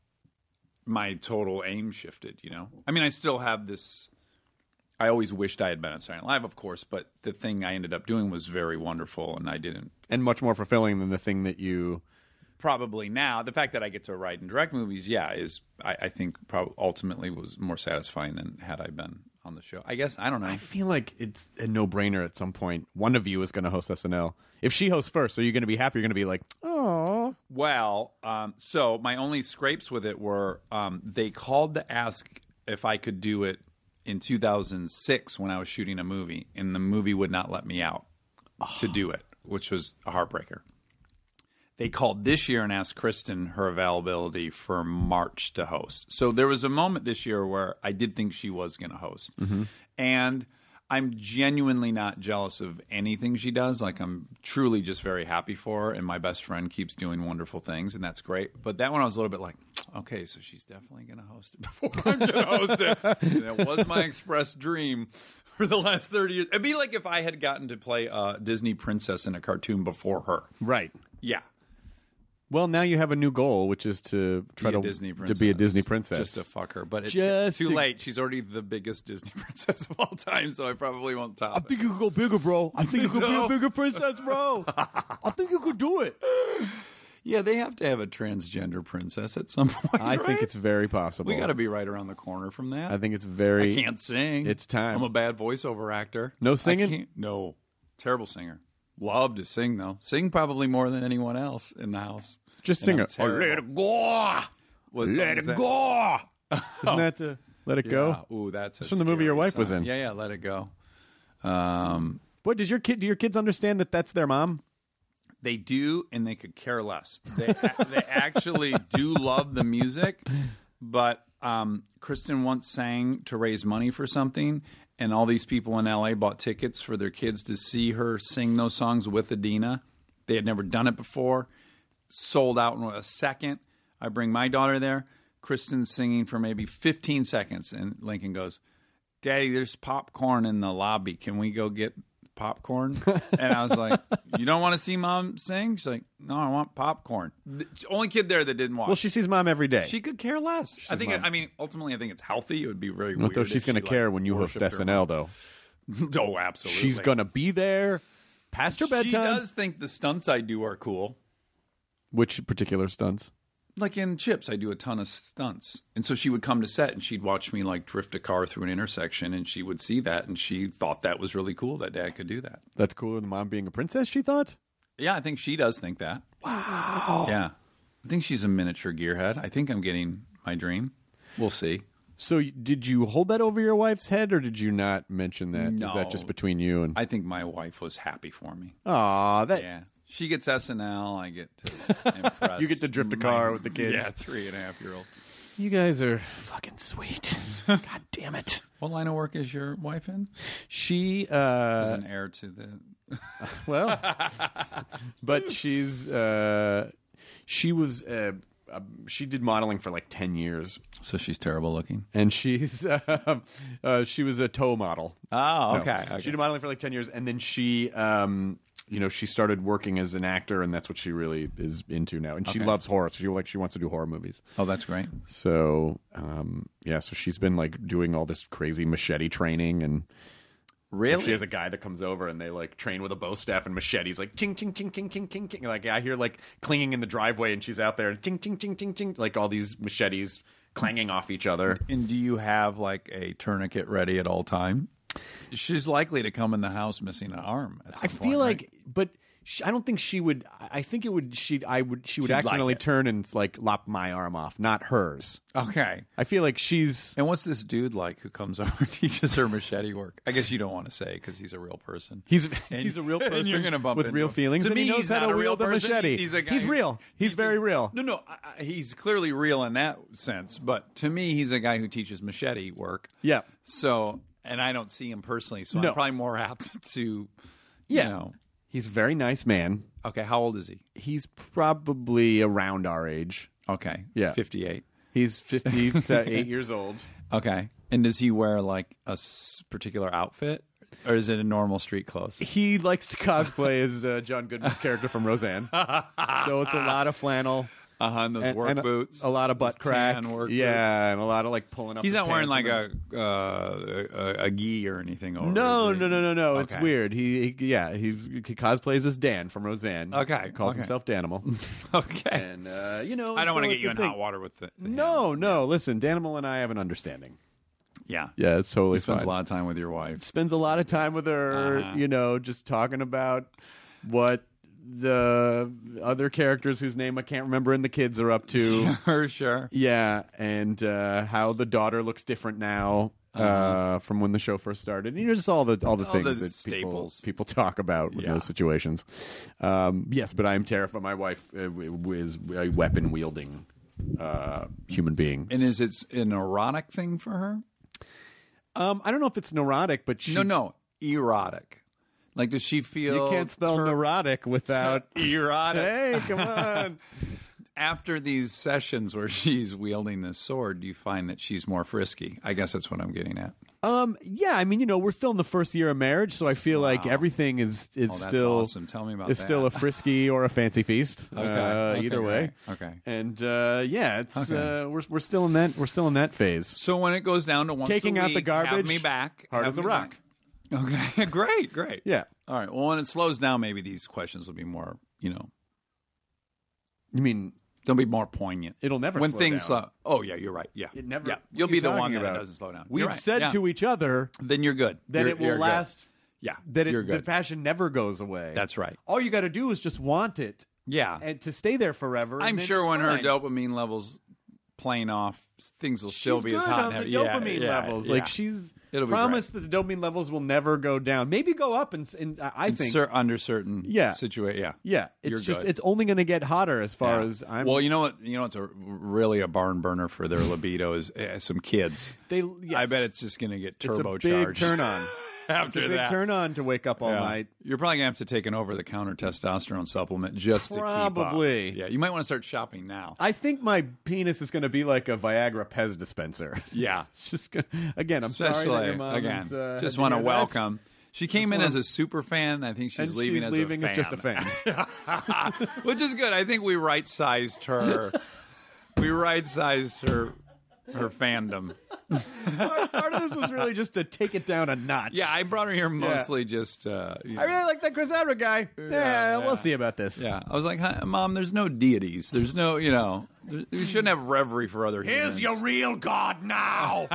my total aim shifted, you know? I mean, I still have this... I always wished I had been on Saturday Night Live, of course, but the thing I ended up doing was very wonderful, and I didn't. And much more fulfilling than the thing that you... Probably now. The fact that I get to write and direct movies, is I think ultimately was more satisfying than had I been on the show. I guess, I don't know. I feel like it's a no-brainer at some point. One of you is going to host SNL. If she hosts first, are you going to be happy? You're going to be like, oh. Well, so my only scrapes with it were they called to ask if I could do it in 2006 when I was shooting a movie, and the movie would not let me out to do it, which was a heartbreaker. They called this year and asked Kristen her availability for March to host. So there was a moment this year where I did think she was going to host. And I'm genuinely not jealous of anything she does. Like, I'm truly just very happy for her, and my best friend keeps doing wonderful things, and that's great. But that one I was a little bit like, okay, so she's definitely going to host it before I'm going to host it. And it was my express dream for the last 30 years. It'd be like if I had gotten to play a Disney princess in a cartoon before her. Right. Yeah. Well, now you have a new goal, which is to try to be a Disney princess. Just to fuck her. But it's too late. She's already the biggest Disney princess of all time, so I probably won't top it. I think you could go bigger, bro. I think you could be a bigger princess, bro. I think you could do it. Yeah, they have to have a transgender princess at some point. I think it's very possible. We got to be right around the corner from that. I think it's very... I can't sing. It's time. I'm a bad voiceover actor. No singing? No. Terrible singer. Love to sing, though. Sing probably more than anyone else in the house. Just sing it. Oh, let it go. Let it go. Isn't that Let It Go? Ooh, that's from the movie your wife was in. Yeah, Let It Go. Boy, do your kids understand that that's their mom? They do, and they could care less. They actually do love the music, but Kristen once sang to raise money for something, and all these people in L.A. bought tickets for their kids to see her sing those songs with Adina. They had never done it before. Sold out in a second. I bring my daughter there. Kristen's singing for maybe 15 seconds, and Lincoln goes, "Daddy, there's popcorn in the lobby. Can we go get popcorn?" And I was like, "You don't want to see Mom sing?" She's like, "No, I want popcorn." The only kid there that didn't watch. Well, she sees Mom every day. She could care less. Ultimately, I think it's healthy. It would be very weird. Though she's going to care when you host SNL, though. Oh, absolutely. She's going to be there past her bedtime. She does think the stunts I do are cool. Which particular stunts? Like in Chips, I do a ton of stunts. And so she would come to set and she'd watch me like drift a car through an intersection, and she would see that, and she thought that was really cool that Dad could do that. That's cooler than Mom being a princess, she thought? Yeah, I think she does think that. Wow. Yeah. I think she's a miniature gearhead. I think I'm getting my dream. We'll see. So did you hold that over your wife's head, or did you not mention that? No. Is that just between you and... I think my wife was happy for me. Aw, that... Yeah. She gets SNL. I get to impress. You get to drift a car with the kids. Yeah, 3.5-year-old. You guys are fucking sweet. God damn it. What line of work is your wife in? She is an heir to the... Well, but she's... she was she did modeling for like 10 years. So she's terrible looking. And she was a toe model. Oh, okay. She did modeling for like 10 years, and then she she started working as an actor, and that's what she really is into now. And she loves horror. So she wants to do horror movies. Oh, that's great. So so she's been like doing all this crazy machete training, and really, she has a guy that comes over and they like train with a bow staff and machetes, like ching ching ching ching ching ching ching. Like I hear like clinging in the driveway, and she's out there and ching ching ching ching ching, like all these machetes clanging off each other. And do you have like a tourniquet ready at all time? She's likely to come in the house missing an arm. At some feel point, like, right? but I don't think she would. I think it would. She would accidentally turn and like lop my arm off, not hers. Okay. I feel like she's. And what's this dude like who comes over and teaches her machete work? I guess you don't want to say because he's a real person. He's a real person. And you're gonna bump with into real him. feelings. To and me, he knows he's how not to a real wield a person. machete. He's a guy he's who- real. He's very real. No, he's clearly real in that sense. But to me, he's a guy who teaches machete work. Yeah. So, and I don't see him personally, so No. I'm probably more apt to. Yeah. You know. He's a very nice man. Okay, how old is he? He's probably around our age. Okay. Yeah. 58. He's 58 years old. Okay. And does he wear like a particular outfit? Or is it a normal street clothes? He likes to cosplay as John Goodman's character from Roseanne. So it's a lot of flannel. And those work boots. A lot of butt crack. Work boots. And a lot of like pulling up. He's his not wearing like pants a gi or anything over. No. Okay. It's weird. He cosplays as Dan from Roseanne. Okay. He calls himself Danimal. Okay. And I don't want to get you in hot water with it. No. Listen, Danimal and I have an understanding. Yeah. Yeah, it's totally He spends fine. a lot of time with your wife. Spends a lot of time with her, just talking about what the other characters whose name I can't remember in the kids are up to. Sure. Yeah, and how the daughter looks different now from when the show first started. Just all the things that staples. people talk about in those situations. Yes, but I'm terrified. My wife is a weapon wielding human being. And is it an erotic thing for her? I don't know if it's neurotic, but she... No, erotic. Like, does she feel... You can't spell neurotic without... Erotic. Hey, come on. After these sessions where she's wielding this sword, do you find that she's more frisky? I guess that's what I'm getting at. Yeah, I mean, we're still in the first year of marriage, so I feel like everything is still awesome. Tell me about is that. still a frisky or a fancy feast. Either way. Right. Okay. And it's we're still in that phase. So when it goes down to once taking a out week, the garbage, have me back. hard have as a me rock. back. Okay, great. Yeah. All right. Well, when it slows down, maybe these questions will be more. You mean? They'll be more poignant. It'll never when slow things down. slow. Oh yeah, you're right. Yeah, It never. Yeah, what you'll are be you the one talking that about? it doesn't slow down. We've You're right. said Yeah. to each other, then you're good. that it will You're last. Good. Yeah, that you're the good. passion never goes away. That's right. All you got to do is just want it. Yeah, and to stay there forever. I'm and then sure it's when fine. her dopamine levels plane off, things will still She's be as good hot on and the heavy. dopamine Yeah, levels. yeah. Like she's It'll be promised that the dopamine levels will never go down. Maybe go up, I think under certain situation. Yeah, it's You're just good. it's only going to get hotter as far as I'm. Well, you know what? It's really a barn burner for their libido is some kids. I bet it's just going to get turbocharged. It's a big turn on. After it's a big that. turn on to wake up all night. You're probably gonna have to take an over-the-counter testestosterone supplement just to keep up. Probably. Yeah, you might want to start shopping now. I think my penis is going to be like a Viagra Pez dispenser. Yeah, it's just gonna, again. I'm Especially, sorry that your mom again. is, just had want to hear that. welcome. She came in as a super fan. I think she's And leaving she's as leaving a as fan. just a fan. Which is good. I think we right-sized her. We right-sized her fandom. Part of this was really just to take it down a notch. Yeah, I brought her here mostly just. I really like that Chris Everett guy. Yeah, we'll see about this. Yeah, I was like, Mom, there's no deities. There's no, you shouldn't have reverie for other humans. Here's your real God now.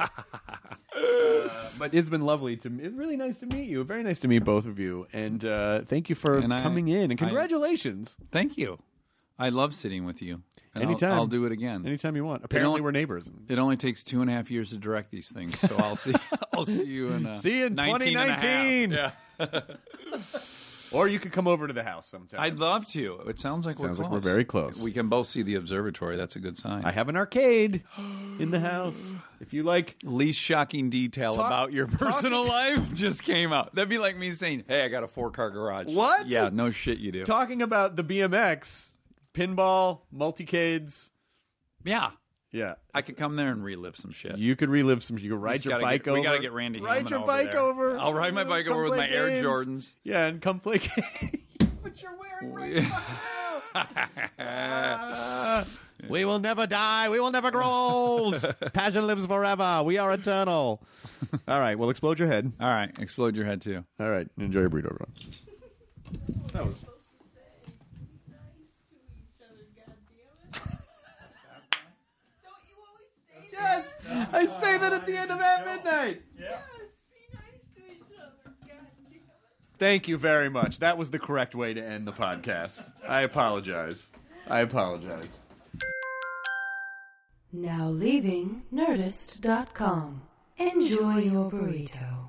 But it's been lovely to me. It's really nice to meet you. Very nice to meet both of you. And thank you for coming in. And congratulations. Thank you. I love sitting with you. And Anytime. I'll do it again. Anytime you want. Apparently, we're neighbors. It only takes 2.5 years to direct these things, so I'll see. I'll see you in. See you in 19 and a half. Yeah. Or you could come over to the house sometime. I'd love to. It sounds like we're close. Like we're very close. We can both see the observatory. That's a good sign. I have an arcade in the house. If you like, least shocking detail about your personal life just came out. That'd be like me saying, "Hey, I got a 4-car garage." What? Yeah, no shit, you do. Talking about the BMX. pinball, multicades. Yeah. Yeah. I could come there and relive some shit. You could relive some. You could ride your bike over. We got to get Randy Hammond Ride your bike over. I'll ride my bike over with my Air Jordans. Yeah, and come play games. What you're wearing right now. We will never die. We will never grow old. Passion lives forever. We are eternal. All right. Well, explode your head. All right. Explode your head, too. All right. Enjoy your burrito, everyone. That was... Yes! I say that at the end of At Midnight. Yeah. Thank you very much. That was the correct way to end the podcast. I apologize. Now leaving Nerdist.com. Enjoy your burrito.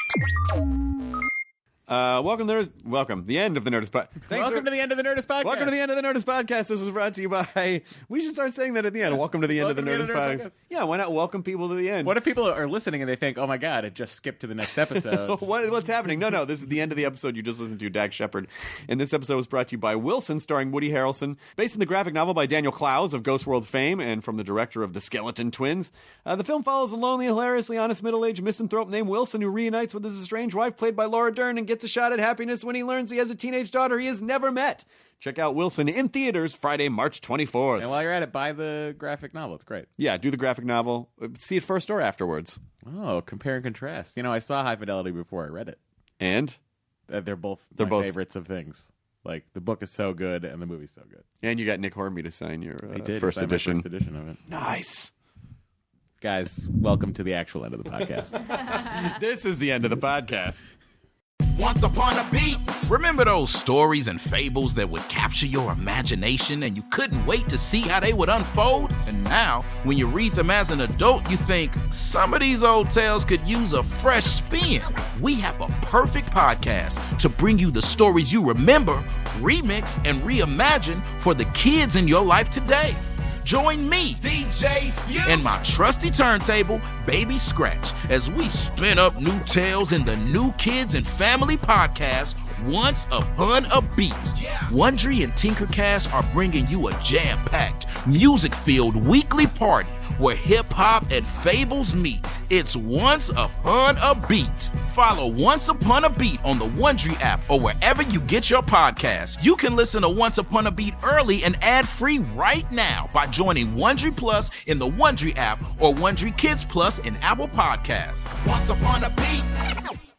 Welcome. The end of the Nerdist Podcast. Welcome to the end of the Nerdist Podcast. Welcome to the end of the Nerdist Podcast. This was brought to you by... We should start saying that at the end. Welcome to the end of the Nerdist Podcast. Yeah, why not welcome people to the end? What if people are listening and they think, oh my God, it just skipped to the next episode? What's happening? No, this is the end of the episode you just listened to, Dax Shepard. And this episode was brought to you by Wilson, starring Woody Harrelson, based on the graphic novel by Daniel Clowes of Ghost World fame and from the director of The Skeleton Twins. The film follows a lonely, hilariously honest middle-aged misanthrope named Wilson who reunites with his estranged wife, played by Laura Dern, and gets a shot at happiness when he learns he has a teenage daughter he has never met. Check out Wilson in theaters Friday, March 24th. And while you're at it, buy the graphic novel. It's great. Yeah, do the graphic novel. See it first or afterwards. Oh, compare and contrast. You know, I saw High Fidelity before I read it. And? They're both my favorites of things. Like, the book is so good and the movie's so good. And you got Nick Hornby to sign your first edition of it. Nice. Guys, welcome to the actual end of the podcast. This is the end of the podcast. Once upon a beat. Remember those stories and fables that would capture your imagination and you couldn't wait to see how they would unfold? And now, when you read them as an adult, you think, some of these old tales could use a fresh spin. We have a perfect podcast to bring you the stories you remember, remix, and reimagine for the kids in your life today. Join me, DJ Few, and my trusty turntable, Baby Scratch, as we spin up new tales in the New Kids and Family podcast, Once Upon a Beat. Wondery and Tinkercast are bringing you a jam-packed, music-filled weekly party where hip-hop and fables meet. It's Once Upon a Beat. Follow Once Upon a Beat on the Wondery app or wherever you get your podcasts. You can listen to Once Upon a Beat early and ad-free right now by joining Wondery Plus in the Wondery app or Wondery Kids Plus in Apple Podcasts. Once Upon a Beat.